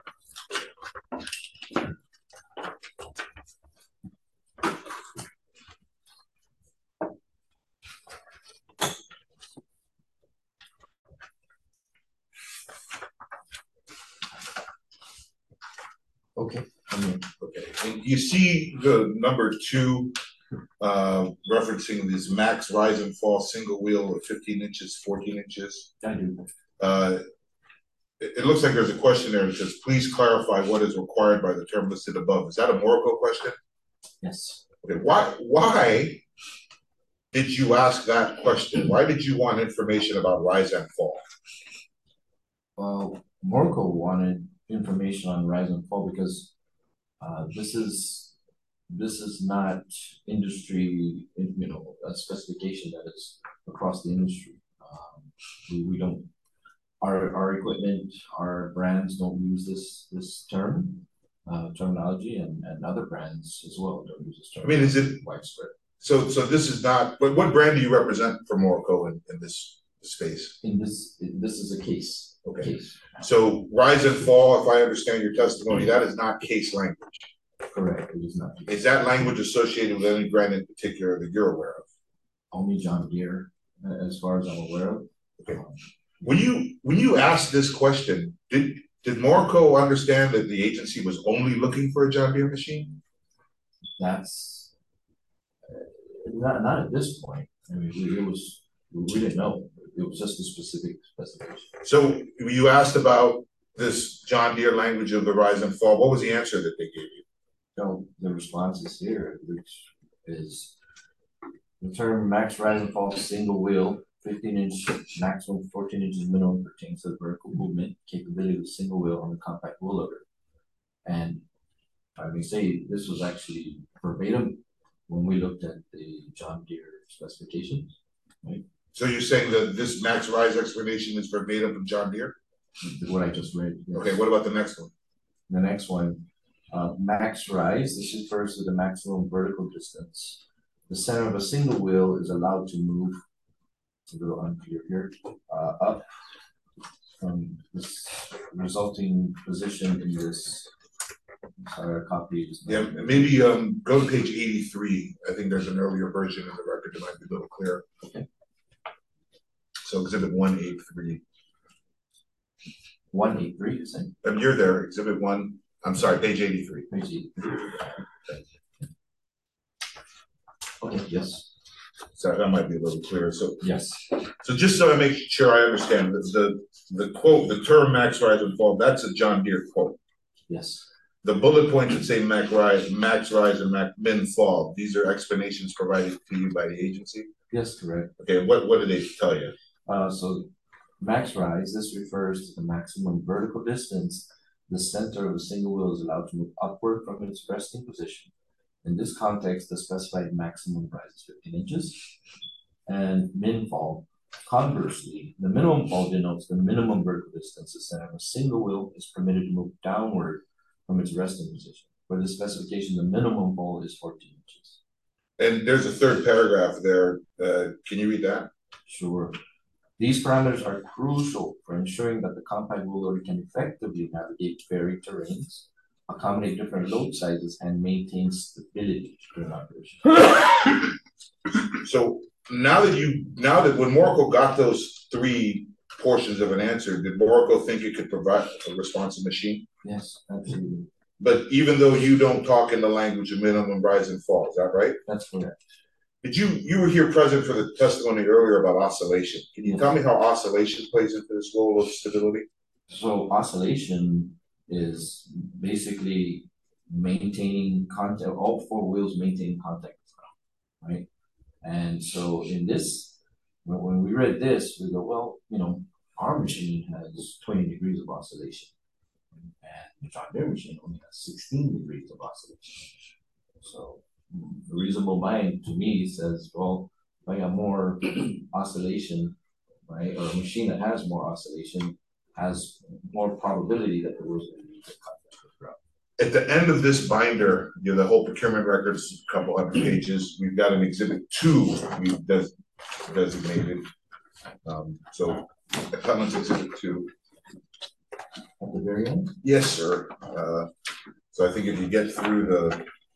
Okay. Okay, and you see the number 2 referencing this max rise and fall single wheel of 15 inches, 14 inches. I do. It looks like there's a question there that says, please clarify what is required by the term listed above. Is that a Morco question? Yes. Okay, why did you ask that question? Why did you want information about rise and fall? Well, Morco wanted information on rise and fall because this is not industry, a specification that is across the industry. We don't, our equipment, our brands don't use this term. terminology and other brands as well don't use this I mean, is it widespread. so this is not, but what brand do you represent for Morocco in this space? This is a case. Okay. Case. So rise and fall, if I understand your testimony, that is not case language. Correct, it is not. Is that language associated with any brand in particular that you're aware of? Only John Deere, as far as I'm aware of. Okay. When you asked this question, did Morocco understand that the agency was only looking for a John Deere machine? That's not at this point. I mean, we didn't know. It was just a specific specification. So you asked about this John Deere language of the rise and fall. What was the answer that they gave you? So the response is here, which is the term max rise and fall single wheel, 15-inch maximum, 14 inches minimum pertains to the vertical movement capability of the single wheel on the compact wheel loader. And I may say this was actually verbatim when we looked at the John Deere specifications, right? So you're saying that this max rise explanation is verbatim from John Deere? What I just read. Yes. Okay, what about the next one? The next one, max rise, this refers to the maximum vertical distance. The center of a single wheel is allowed to move, it's a little unclear here, up from this resulting position in this. Sorry, our copy is Yeah, maybe go to page 83. I think there's an earlier version of the record that might be a little clearer. Okay. So exhibit 183. 183, you're saying? You're there, exhibit 1. I'm sorry, page 83. Page 83. Okay, yes. So that might be a little clearer. So Yes. so just so I make sure I understand, the quote, the term max rise and fall, that's a John Deere quote. Yes. The bullet points that say max rise, and max min fall, these are explanations provided to you by the agency? Yes, correct. Okay, what did they tell you? So max rise, this refers to the maximum vertical distance the center of a single wheel is allowed to move upward from its resting position. In this context, the specified maximum rise is 15 inches. And min fall, conversely, the minimum fall denotes the minimum vertical distance the center of a single wheel is permitted to move downward from its resting position. For this specification, the minimum fall is 14 inches. And there's a third paragraph there. Can you read that? Sure. These parameters are crucial for ensuring that the compact wheel loader can effectively navigate varied terrains, accommodate different load sizes, and maintain stability during operation. So now that when Morocco got those 3 portions of an answer, did Morocco think it could provide a responsive machine? Yes, absolutely. But even though you don't talk in the language of minimum rise and fall, is that right? That's correct. Did you were here present for the testimony earlier about oscillation? Can you tell me how oscillation plays into this role of stability? So oscillation is basically maintaining contact, all 4 wheels maintaining contact with the ground, right? And so in this, when we read this, we go, well, you know, our machine has 20 degrees of oscillation, and the John Deere machine only has 16 degrees of oscillation. So a reasonable mind to me says, well, if I got more oscillation, right, or a machine that has more oscillation has more probability that the wheels are going to need to cut that ground. At the end of this binder, you know, the whole procurement record's a couple hundred pages. We've got an exhibit 2 we've designated. So appellant's exhibit 2. At the very end? Yes, sir. So I think if you get through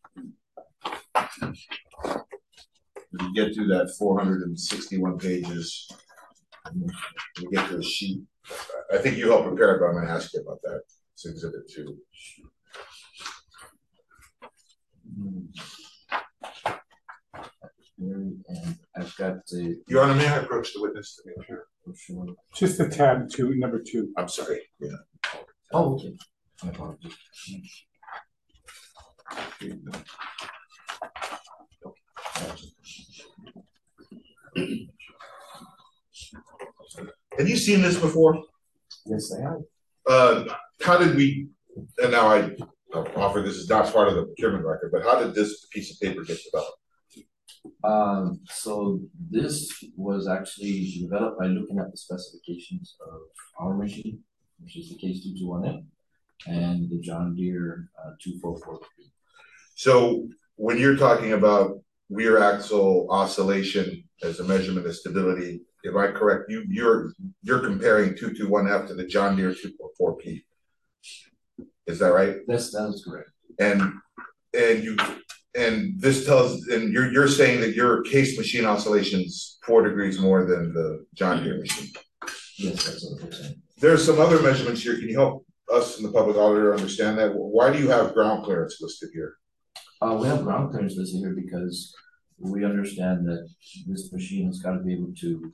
that 461 pages, you get to the sheet. I think you helped prepare it, but I'm going to ask you about that. It's exhibit 2. And I've got the. Your Honor, may I approach the witness to make sure? Sure. Just the tab 2, number 2. I'm sorry. Yeah. Oh, okay. My apologies. Have you seen this before? Yes, I have. How did we, and now I'll offer this is not part of the procurement record, but how did this piece of paper get developed? So this was actually developed by looking at the specifications of our machine, which is the Case 221M, and the John Deere 2443. So when you're talking about rear axle oscillation as a measurement of stability, am I correct? You're comparing 221F to the John Deere 244P. Is that right? That is correct. And this tells, and you're saying that your case machine oscillation's 4 degrees more than the John Deere machine. Yes, that's what I'm saying. There's some other measurements here. Can you help us and the public auditor understand that? Why do you have ground clearance listed here? We have ground clearance listed here because we understand that this machine has got to be able to,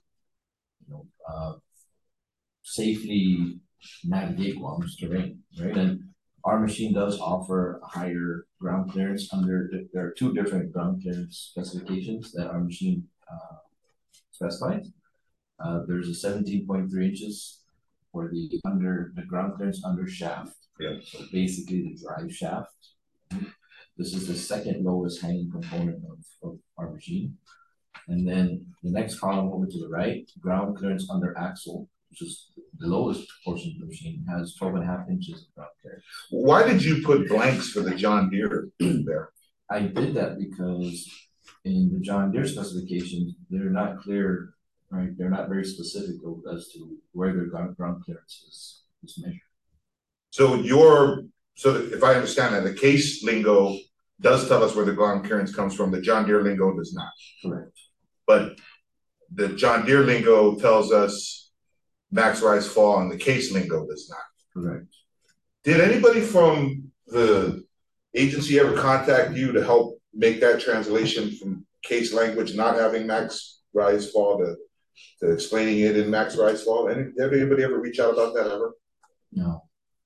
safely navigate Guam's terrain, right? And our machine does offer a higher ground clearance there are 2 different ground clearance specifications that our machine specifies. There's a 17.3 inches for the ground clearance under shaft. Yeah. So basically the drive shaft. This is the second lowest hanging component of our machine. And then the next column over to the right, ground clearance under axle, which is the lowest portion of the machine, has 12.5 inches of ground clearance. Why did you put blanks for the John Deere there? I did that because in the John Deere specifications, they're not clear, right? They're not very specific as to where their ground clearance is measured. So if I understand that, the case lingo does tell us where the ground clearance comes from. The John Deere lingo does not. Correct. But the John Deere lingo tells us max rise fall, and the case lingo does not. Correct. Did anybody from the agency ever contact you to help make that translation from case language not having max rise fall to explaining it in max rise fall? Did anybody ever reach out about that ever? No.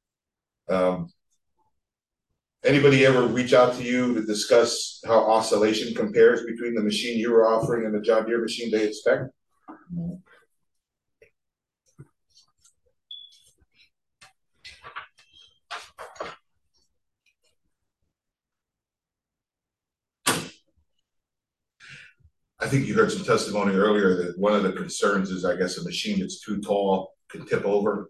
Anybody ever reach out to you to discuss how oscillation compares between the machine you were offering and the John Deere machine they expect? No. I think you heard some testimony earlier that one of the concerns is, I guess, a machine that's too tall can tip over.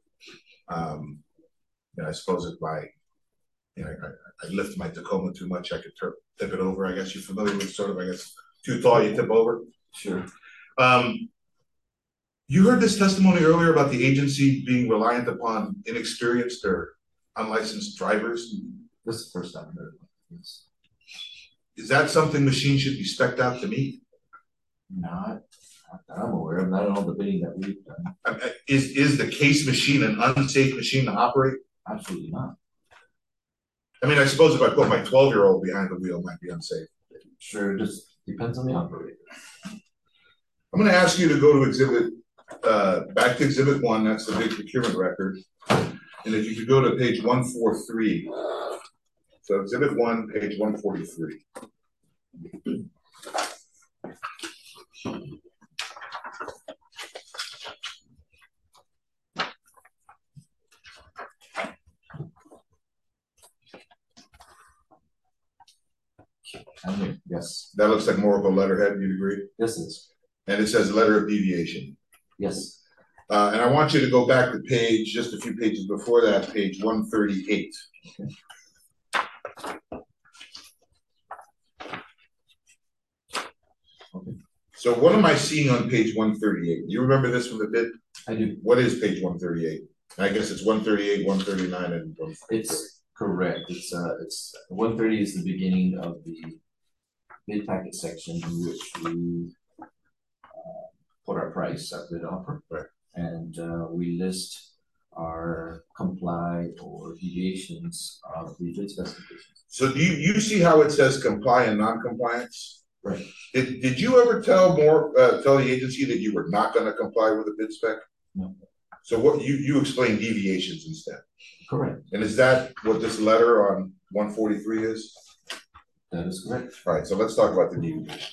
I suppose if I lift my Tacoma too much, I could tip it over. I guess you're familiar with too tall, you tip over. Sure. You heard this testimony earlier about the agency being reliant upon inexperienced or unlicensed drivers. This is the first time I heard of it. Yes. Is that something machines should be spec'd out to meet? Not that I'm aware of, not all the bidding that we've done. Is the case machine an unsafe machine to operate? Absolutely not. I mean, I suppose if I put my 12-year-old behind the wheel, it might be unsafe. Sure, it just depends on the operator. I'm going to ask you to go to back to exhibit 1. That's the big procurement record. And if you could go to page 143. So exhibit 1, page 143. I'm here. Yes. That looks like more of a letterhead, you'd agree? Yes, it is. And it says letter of deviation. Yes. And I want you to go back to page, just a few pages before that, page 138. Okay. Okay. So what am I seeing on page 138? You remember this from the bid? I do. What is page 138? I guess it's 138, 139, and 140. It's correct. It's 130 is the beginning of the bid packet section in which we put our price, our bid offer, right, and we list our comply or deviations of the bid specifications. So do you see how it says comply and non-compliance? Right. Did you ever tell the agency that you were not going to comply with the bid spec? No. So what you explain deviations instead? Correct. And is that what this letter on 143 is? That is correct. All right, so let's talk about the deviations.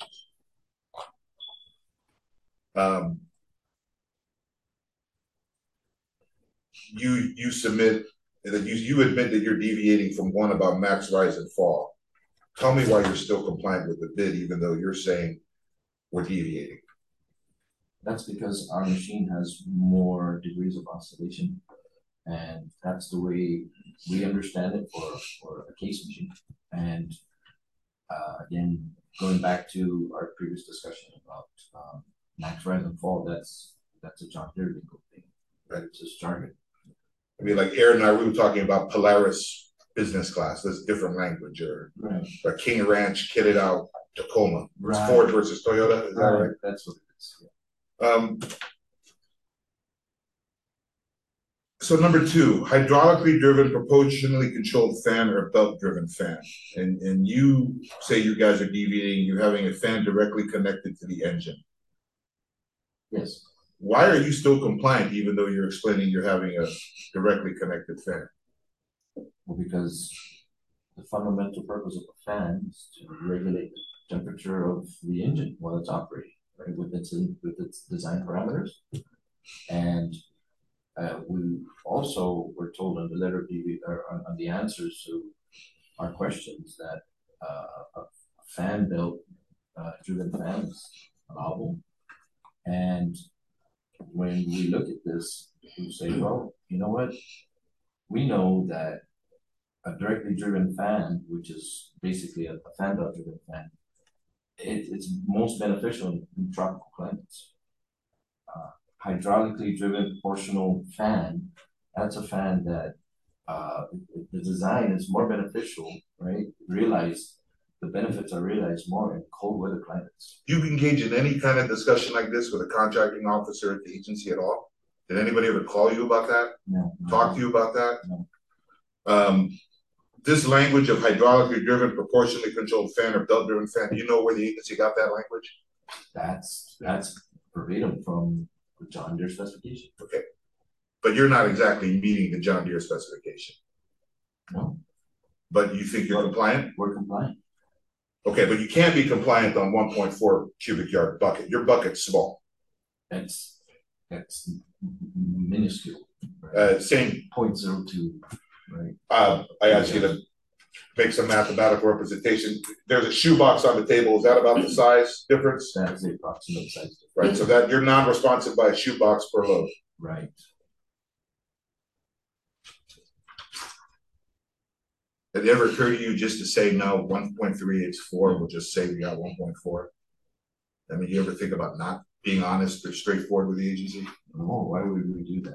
You submit that you admit that you're deviating from one about max rise and fall. Tell me why you're still compliant with the bid, even though you're saying we're deviating. That's because our machine has more degrees of oscillation And that's the way we understand it for a case machine. And again, going back to our previous discussion about max rise and fall, that's a John Deere legal thing, right? It's just jargon. I mean, like Aaron and I, we were talking about Polaris business class. That's different language, or Right. a King Ranch kitted out Tacoma. It's Right. Ford versus Toyota. Is that right? That's what it is. Yeah. So number 2, hydraulically driven, proportionally controlled fan or belt driven fan. And you say you guys are deviating, you're having a fan directly connected to the engine. Yes. Why are you still compliant even though you're explaining you're having a directly connected fan? Well, because the fundamental purpose of a fan is to regulate the temperature of the engine while it's operating, right? With its design parameters. And we also were told on the letter on the answers to our questions that a fan belt driven fan is allowable. And when we look at this, we say, well, you know what? We know that a directly driven fan, which is basically a fan belt driven fan, it's most beneficial in tropical climates. Hydraulically driven proportional fan, that's a fan that the design is more beneficial, right? The benefits are realized more in cold weather climates. Do you engage in any kind of discussion like this with a contracting officer at the agency at all? Did anybody ever call you about that? No. Talk to you about that? No. This language of hydraulically driven, proportionally controlled fan or belt driven fan, do you know where the agency got that language? That's verbatim from the John Deere specification. Okay. But you're not exactly meeting the John Deere specification. No. But you think you're compliant? We're compliant. Okay, but you can't be compliant on 1.4 cubic yard bucket. Your bucket's small. That's minuscule. Right? Same. 0.02, right? I asked you to make some mathematical representation. There's a shoebox on the table. Is that about the size difference? That is the approximate size difference. Right, so that you're non-responsive by a shoebox per load. Right. Did it ever occur to you just to say no, 1.384, we'll just say we got 1.4? I mean, you ever think about not being honest or straightforward with the agency? No, why would we do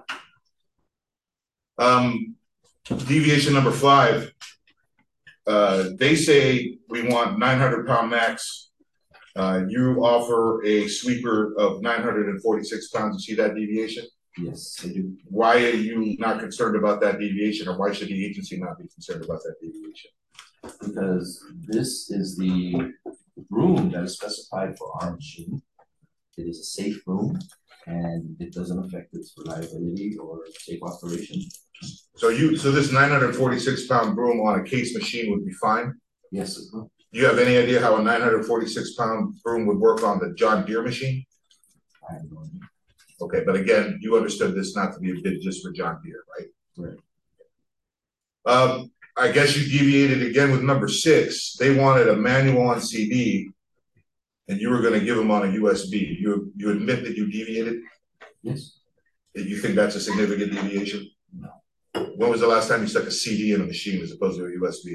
that? Deviation number 5. They say we want 900-pound max. You offer a sweeper of 946 pounds. You see that deviation? Yes, I do. Why are you not concerned about that deviation, or why should the agency not be concerned about that deviation? Because this is the room that is specified for our machine. It is a safe room and it doesn't affect its reliability or safe operation. So this 946-pound broom on a case machine would be fine? Yes, it will. Do you have any idea how a 946-pound broom would work on the John Deere machine? I have no idea. Okay, but again, you understood this not to be a bid just for John Deere, right? Right. I guess you deviated again with number 6. They wanted a manual on CD, and you were going to give them on a USB. You admit that you deviated? Yes. You think that's a significant deviation? No. When was the last time you stuck a CD in a machine as opposed to a USB?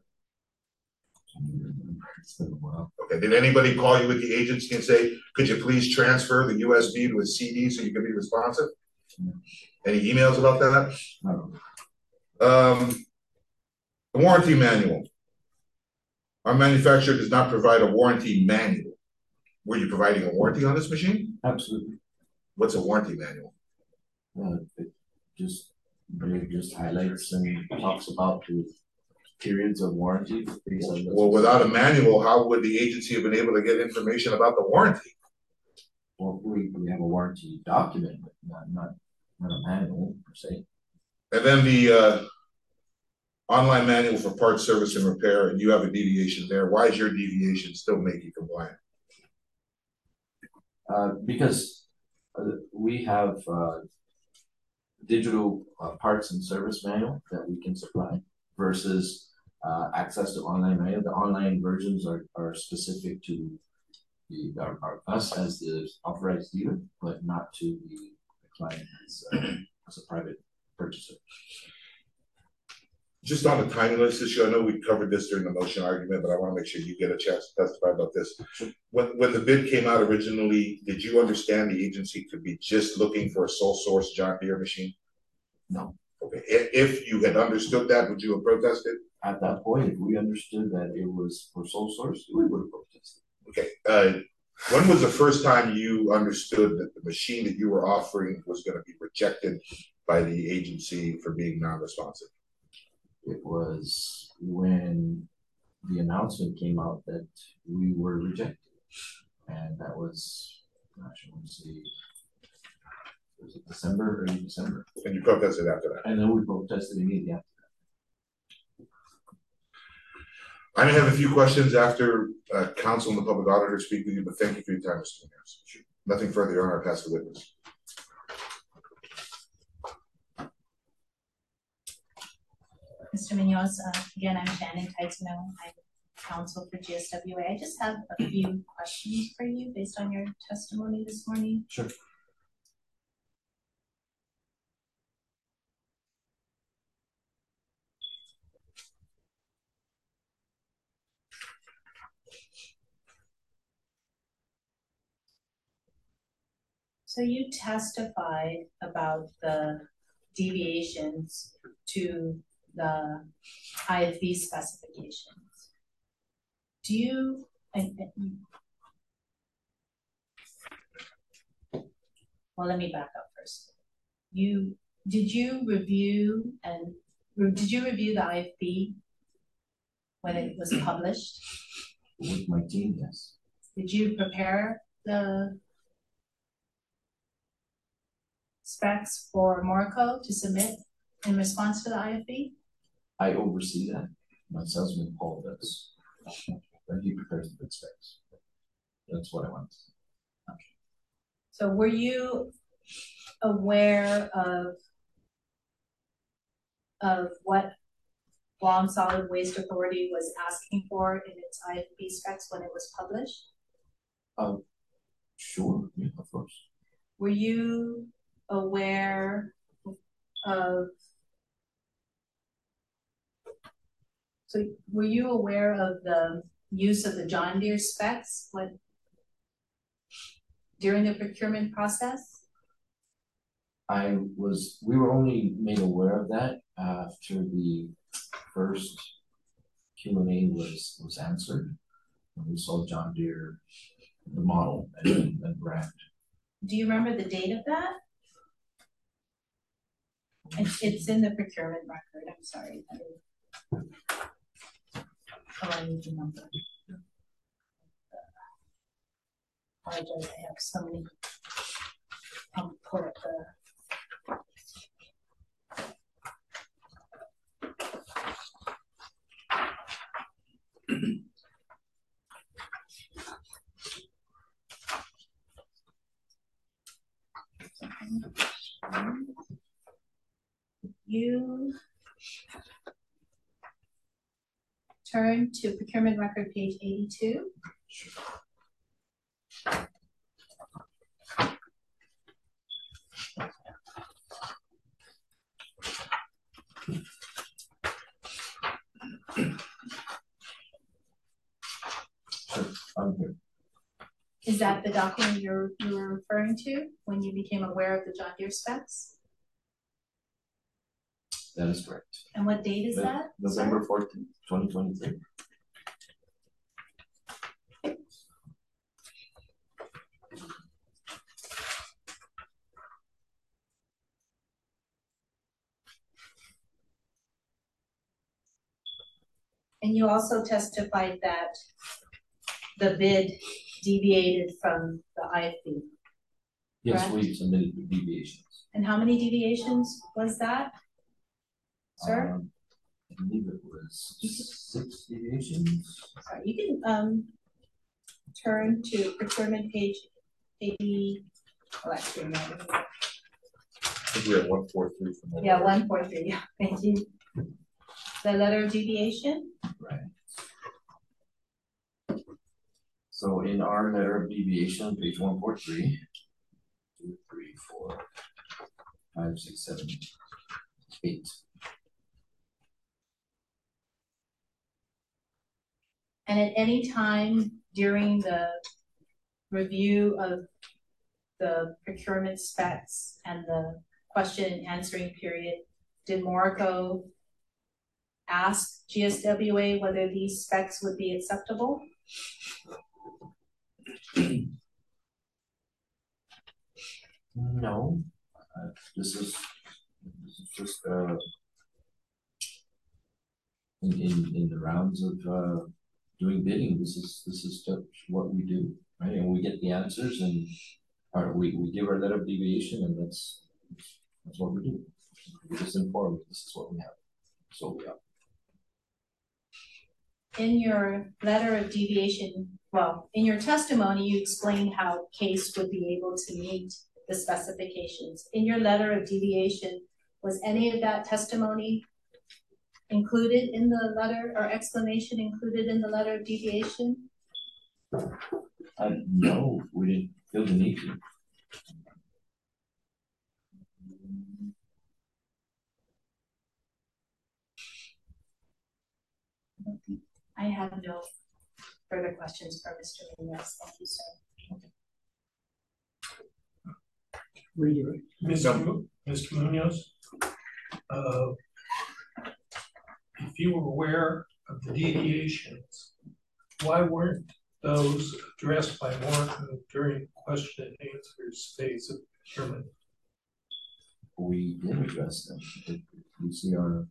It's been a while. Okay, did anybody call you at the agency and say, could you please transfer the USB to a CD so you can be responsive? No. Any emails about that? No. The warranty manual. Our manufacturer does not provide a warranty manual. Were you providing a warranty on this machine? Absolutely. What's a warranty manual? It just highlights and talks about the periods of warranty based on Well, without a manual, how would the agency have been able to get information about the warranty? Well, we have a warranty document, but not a manual per se. And then the online manual for parts, service, and repair, and you have a deviation there. Why is your deviation still make you compliant? Because we have digital parts and service manual that we can supply versus access to online manual. The online versions are specific to us as the authorized dealer, but not to the client as a private purchaser. Just on the timeliness issue, I know we covered this during the motion argument, but I want to make sure you get a chance to testify about this. When the bid came out originally, did you understand the agency could be just looking for a sole source John Deere machine? No. Okay, if you had understood that, would you have protested? At that point, if we understood that it was for sole source, we would have protested. Okay, when was the first time you understood that the machine that you were offering was going to be rejected by the agency for being non-responsive? It was when the announcement came out that we were rejected. And that was, gosh, I want to say, was it December, early December? And you protested after that? And then we protested immediately after that. I may have a few questions after counsel and the public auditor speak with you, but thank you for your time, Mr. Munoz. Nothing further, Your Honor, I pass the witness. Mr. Munoz, again, I'm Shannon Taitano. I'm counsel for GSWA. I just have a few questions for you based on your testimony this morning. Sure. So you testified about the deviations to the IFB specifications. Do you, well, let me back up first. Did you review the IFB when it was published? With my team, yes. Did you prepare the specs for Morocco to submit in response to the IFB? I oversee that. My salesman Paul does. But he prepares the bid specs. That's what I want. Okay. So were you aware of what Guam Solid Waste Authority was asking for in its IFB specs when it was published? Sure, yeah, of course. Were you aware of, so were you aware of the use of the John Deere specs during the procurement process? We were only made aware of that after the first Q&A was answered. And we saw John Deere, the model and brand. Do you remember the date of that? It's in the procurement record. I'm sorry. I need the number. I apologize. I have so many. I'll pull up the. You turn to procurement record page 82. Sure, I'm here. Is that the document you're referring to when you became aware of the John Deere specs? That is correct. And what date is that? November 14th, 2023. And you also testified that the bid deviated from the IFB. Yes, correct? we submitted the deviations. And how many deviations was that, sir? I believe it was 6 deviations. Sorry, you can turn to procurement page 80. Oh, actually, no. I think we're at 143 from the. Yeah, 143. Yeah, thank you. The letter of deviation. Right. So in our letter of deviation, page 143, 2, 3, 4, 5, 6, 7, 8. And at any time during the review of the procurement specs and the question and answering period, did Morocco ask GSWA whether these specs would be acceptable? No, this is just in the rounds of doing bidding. This is just what we do, right? And we get the answers, and we give our letter of deviation, and that's what we do. We just inform. This is what we have. So we have. In your letter of deviation, well, in your testimony, you explained how CASE would be able to meet the specifications. In your letter of deviation, was any of that testimony included in the letter, or explanation included in the letter of deviation? No, we didn't feel the need to. I have no further questions for Mr. Munoz. Thank you, sir. Mr. Munoz, if you were aware of the deviations, why weren't those addressed by Morocco during question and answers phase of procurement? We did address them. If you see our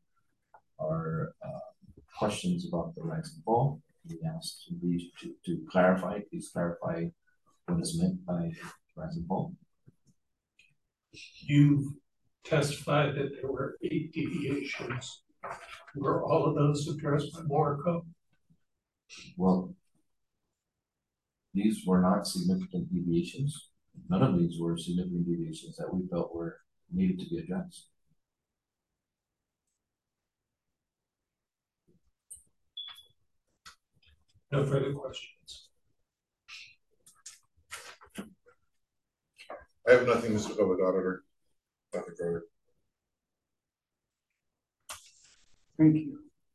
questions about the rise and fall, we asked to clarify, please clarify what is meant by rise and fall. You've testified that there were 8 deviations. Were all of those addressed by Morocco? Well, these were not significant deviations. None of these were significant deviations that we felt were needed to be addressed. No further questions. I have nothing, Mr. Public Auditor. Nothing further. Thank you.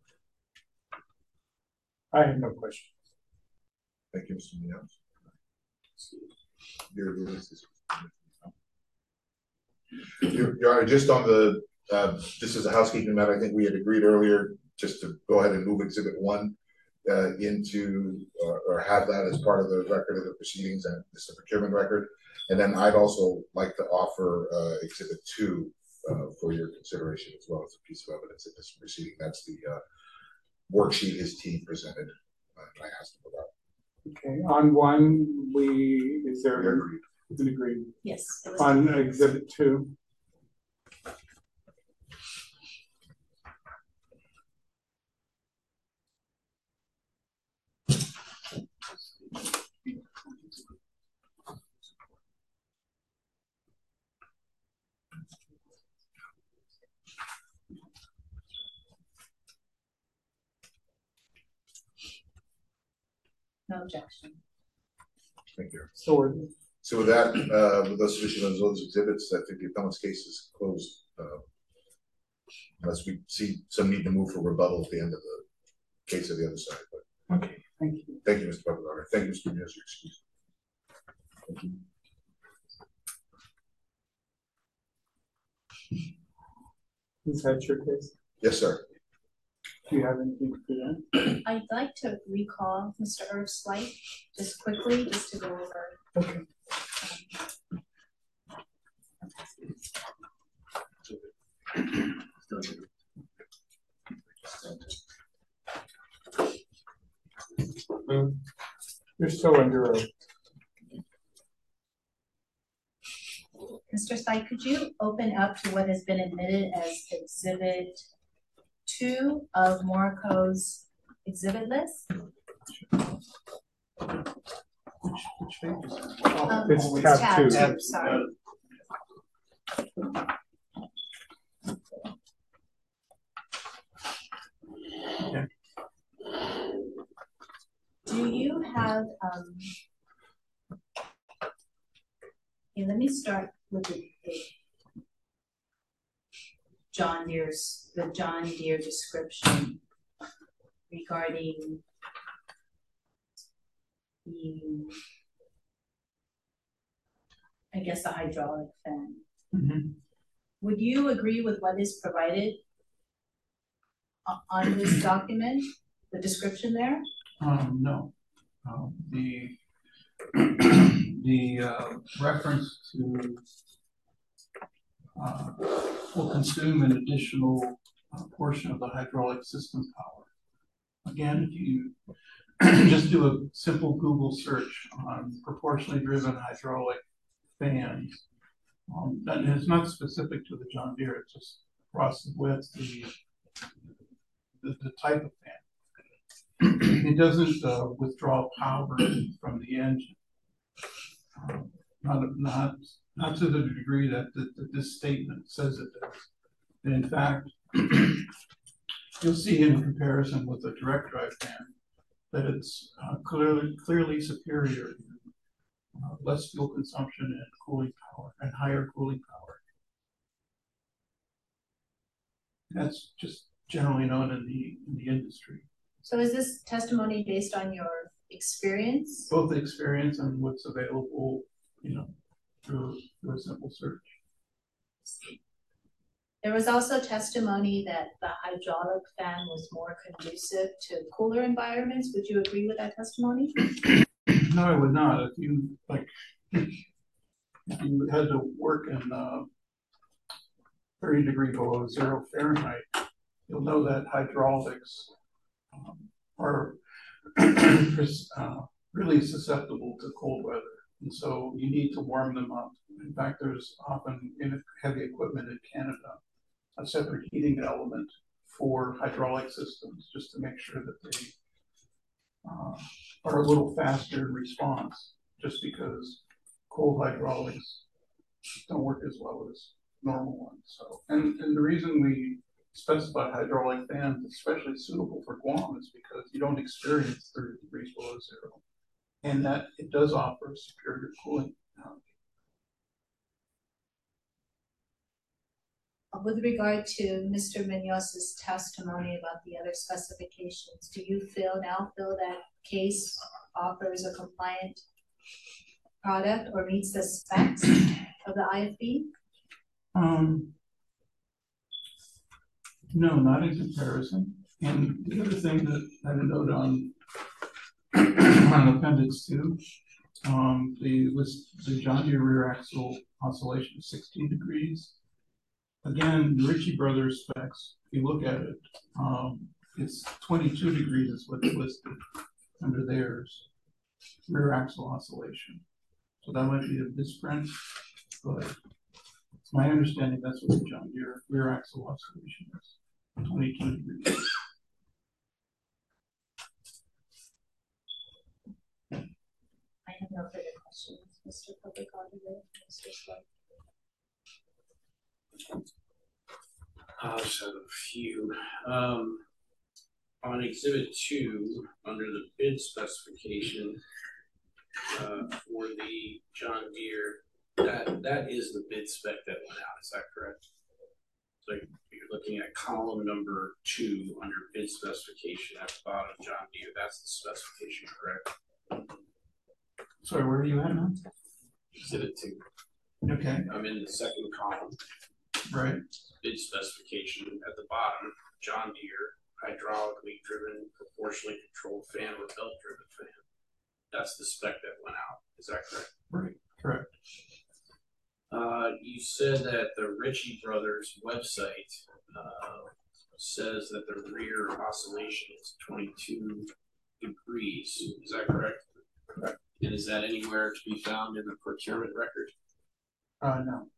I have no questions. Thank you, Mr. Munoz. Your Honor, just on the, this is a housekeeping matter. I think we had agreed earlier just to go ahead and move Exhibit 1 into, or have that as part of the record of the proceedings, and this is a procurement record. And then I'd also like to offer Exhibit 2 for your consideration as well as a piece of evidence in this proceeding. That's the worksheet his team presented. I asked him about. Okay, on one, is there agreed. an agreement? Yes. On Exhibit 2. No objection. Thank you. Sword. So with that, with those additional those exhibits, I think the appellant's case is closed. Unless we see some need to move for rebuttal at the end of the case of the other side. But Okay, thank you. thank you, Mr. Public Auditor. Thank you, Mr. Munoz. Your excuse. Thank you. Is that your case? Yes, sir. Do you have anything to present? I'd like to recall Mr. Irv's slight just quickly, just to go over. Okay. You're still under oath. Mr. Syed, could you open up to what has been admitted as Exhibit 2 of Morocco's exhibit list? Which page is it? It's tab 2. Sorry. Do you have, okay, let me start with the the John Deere description regarding the, I guess, the hydraulic fan. Mm-hmm. Would you agree with what is provided on this document, the description there? No. The reference to will consume an additional portion of the hydraulic system power. Again, if you just do a simple Google search on proportionally driven hydraulic fans, and it's not specific to the John Deere, it's just across the width, the type of fan. It doesn't withdraw power from the engine. Not to the degree that this statement says it does. And in fact, you'll see in comparison with a direct drive fan that it's clearly superior, less fuel consumption and cooling power and higher cooling power. That's just generally known in the industry. So is this testimony based on your experience? Both the experience and what's available, through a simple search. There was also testimony that the hydraulic fan was more conducive to cooler environments. Would you agree with that testimony? No, I would not. If you had to work in 30 degrees below 0 Fahrenheit, you'll know that hydraulics are really susceptible to cold weather. And so you need to warm them up. In fact, there's often in heavy equipment in Canada a separate heating element for hydraulic systems, just to make sure that they are a little faster in response, just because cold hydraulics don't work as well as normal ones. So, and the reason we specify hydraulic fans especially suitable for Guam is because you don't experience 30 degrees below 0, and that it does offer superior cooling. With regard to Mr. Muñoz's testimony about the other specifications, do you now feel that CASE offers a compliant product or meets the specs of the IFB? No, not in comparison. And the other thing that I had a note on Appendix 2, the John Deere rear axle oscillation of 16 degrees. Again, the Ritchie Brothers specs, if you look at it, it's 22 degrees is what's listed under theirs, rear axle oscillation. So that might be a misprint, but it's my understanding that's what the John Deere rear axle oscillation is, 22 degrees. I have no further questions, Mr. Public Auditor, Mr. Slug. I'll just have a few. On Exhibit 2, under the bid specification for the John Deere, that is the bid spec that went out. Is that correct? So you're looking at column number 2 under bid specification at the bottom, John Deere. That's the specification, correct? Sorry, where are you at now? Exhibit 2. Okay. I'm in the second column. Right. Bid specification at the bottom, John Deere, hydraulically driven, proportionally controlled fan or belt driven fan. That's the spec that went out. Is that correct? Right. Correct. You said that the Ritchie Brothers website says that the rear oscillation is 22 degrees. Is that correct? Correct. And is that anywhere to be found in the procurement record? No.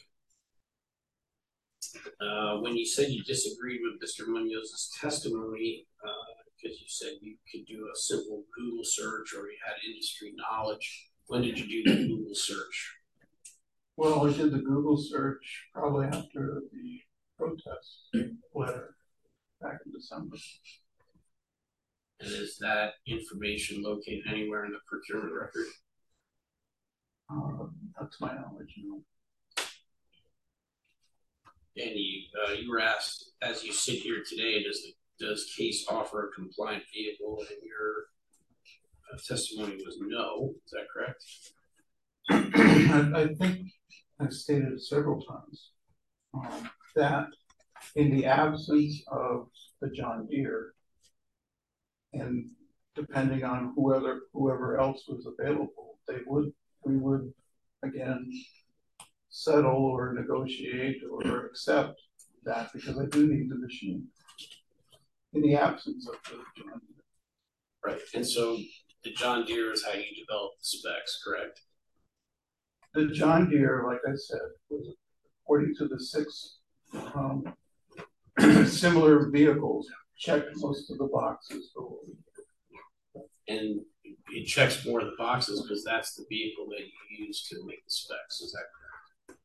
When you said you disagreed with Mr. Muñoz's testimony, because you said you could do a simple Google search or you had industry knowledge, when did you do the Google search? Well, I did the Google search probably after the protest letter back in December. And is that information located anywhere in the procurement record? Not to my knowledge, no. And you were asked, as you sit here today, does Case offer a compliant vehicle? And your testimony was no. Is that correct? I think I've stated it several times, that in the absence of the John Deere, and depending on whoever else was available, we would again settle or negotiate or accept that, because I do need the machine in the absence of the John Deere. Right. And so the John Deere is how you develop the specs, correct? The John Deere, like I said, was according to the 6 similar vehicles, checked most of the boxes for what we do. And it checks more of the boxes because that's the vehicle that you use to make the specs. Is that correct?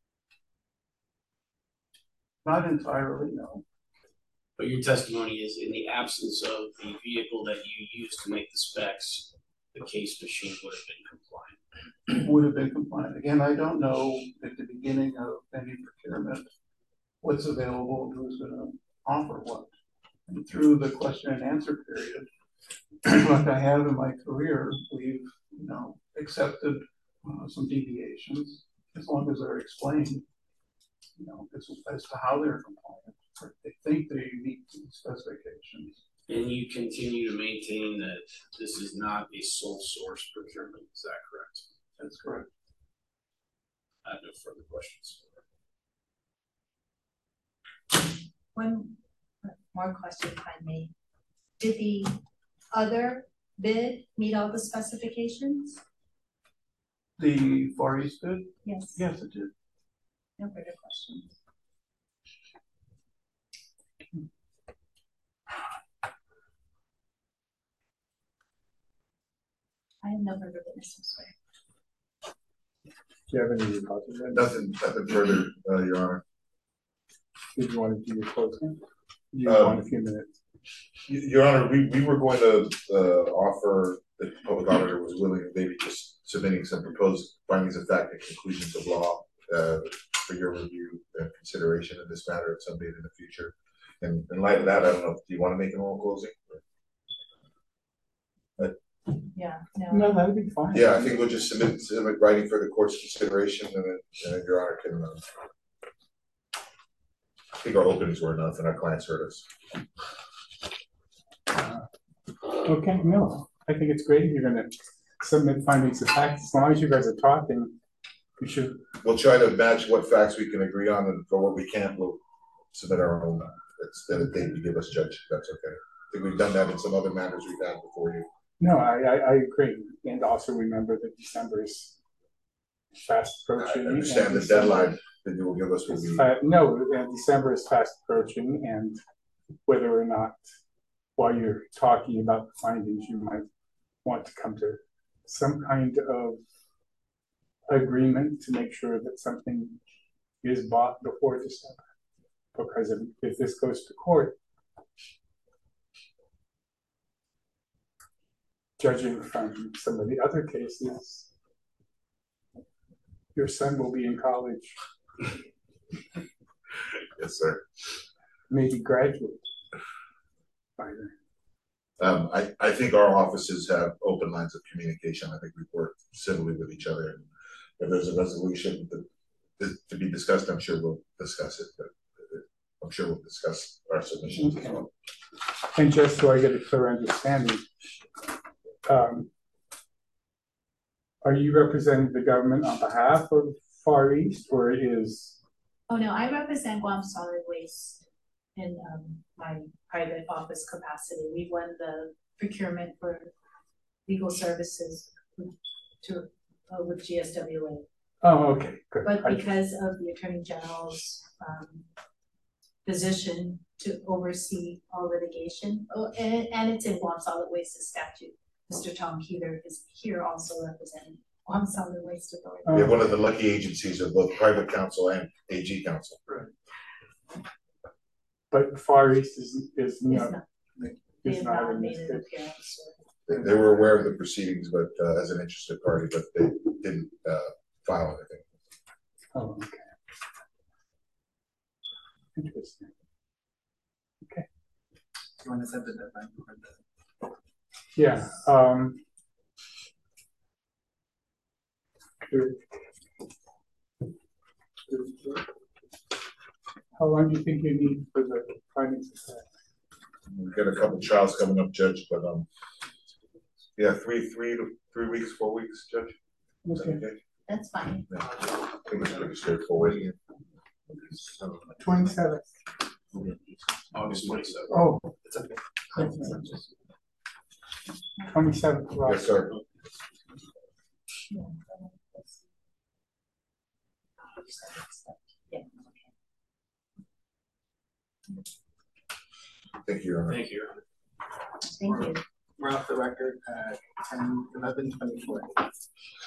Not entirely, no. But your testimony is in the absence of the vehicle that you use to make the specs, the Case machine would have been compliant. Would have been compliant. Again, I don't know at the beginning of any procurement what's available and who's going to offer what. And through the question and answer period, like I have in my career, we've accepted some deviations as long as they're explained, as to how they're compliant. They think they meet the specifications. And you continue to maintain that this is not a sole source procurement. Is that correct? That's correct. I have no further questions. One more question, if I may. Did the other bid meet all the specifications? The Far East bid? Yes. Yes, it did. No further questions. I have no further witnesses. Do you have any rebuttals? Nothing further, Your Honor. Did you want to do your closing? You want a few minutes. Your Honor, we were going to offer the public auditor was willing, maybe just submitting some proposed findings of fact and conclusions of law for your review and consideration in this matter at some date in the future. And in light of that, I don't know, do you want to make an oral closing? Yeah, No, that'd be fine. Yeah, I think we'll just submit writing for the court's consideration, and then Your Honor can. I think our openings were enough, and our clients heard us. Okay, no, I think it's great if you're going to submit findings of fact. As long as you guys are talking, you should. We'll try to match what facts we can agree on, and for what we can't, we'll submit our own. Instead of date you give us, Judge. That's okay. I think we've done that in some other matters we've had before you. No, I agree, and also remember that December is fast approaching. I understand the deadline that you will give us will be. No, December is fast approaching, and whether or not, while you're talking about the findings, you might want to come to some kind of agreement to make sure that something is bought before December. Because if this goes to court, judging from some of the other cases, your son will be in college. Yes, sir. Maybe graduate by then. I think our offices have open lines of communication. I think we've worked civilly with each other. And if there's a resolution to be discussed, I'm sure we'll discuss it. But I'm sure we'll discuss our submissions as well. And just so I get a clear understanding, are you representing the government on behalf of Far East, or is? Oh no, I represent Guam Solid Waste in my private office capacity. We won the procurement for legal services with GSWA. Oh, okay, good. But because of the Attorney General's position to oversee all litigation, and it's in Guam Solid Waste statute, Mr. Tom Keeler is here also representing Guam Solid Waste Authority. We have one of the lucky agencies of both private counsel and AG counsel. Right. But Far East is not. They have not made an appearance. They were aware of the proceedings, but as an interested party, but they didn't file anything. Oh, okay. Interesting. You wanna set the deadline for the? Yeah, good. How long do you think you need for the findings of fact? We've got a couple trials coming up, Judge, but, yeah, 3 weeks, 4 weeks, Judge. Is that Okay. okay? That's fine. Yeah. I think it's pretty straightforward. 27th. August 27th. Oh, It's okay. 27th. Right. Yes, sir. Yeah. Thank you, Your Honor. Thank you. Thank you. We're off the record at 10:11:24.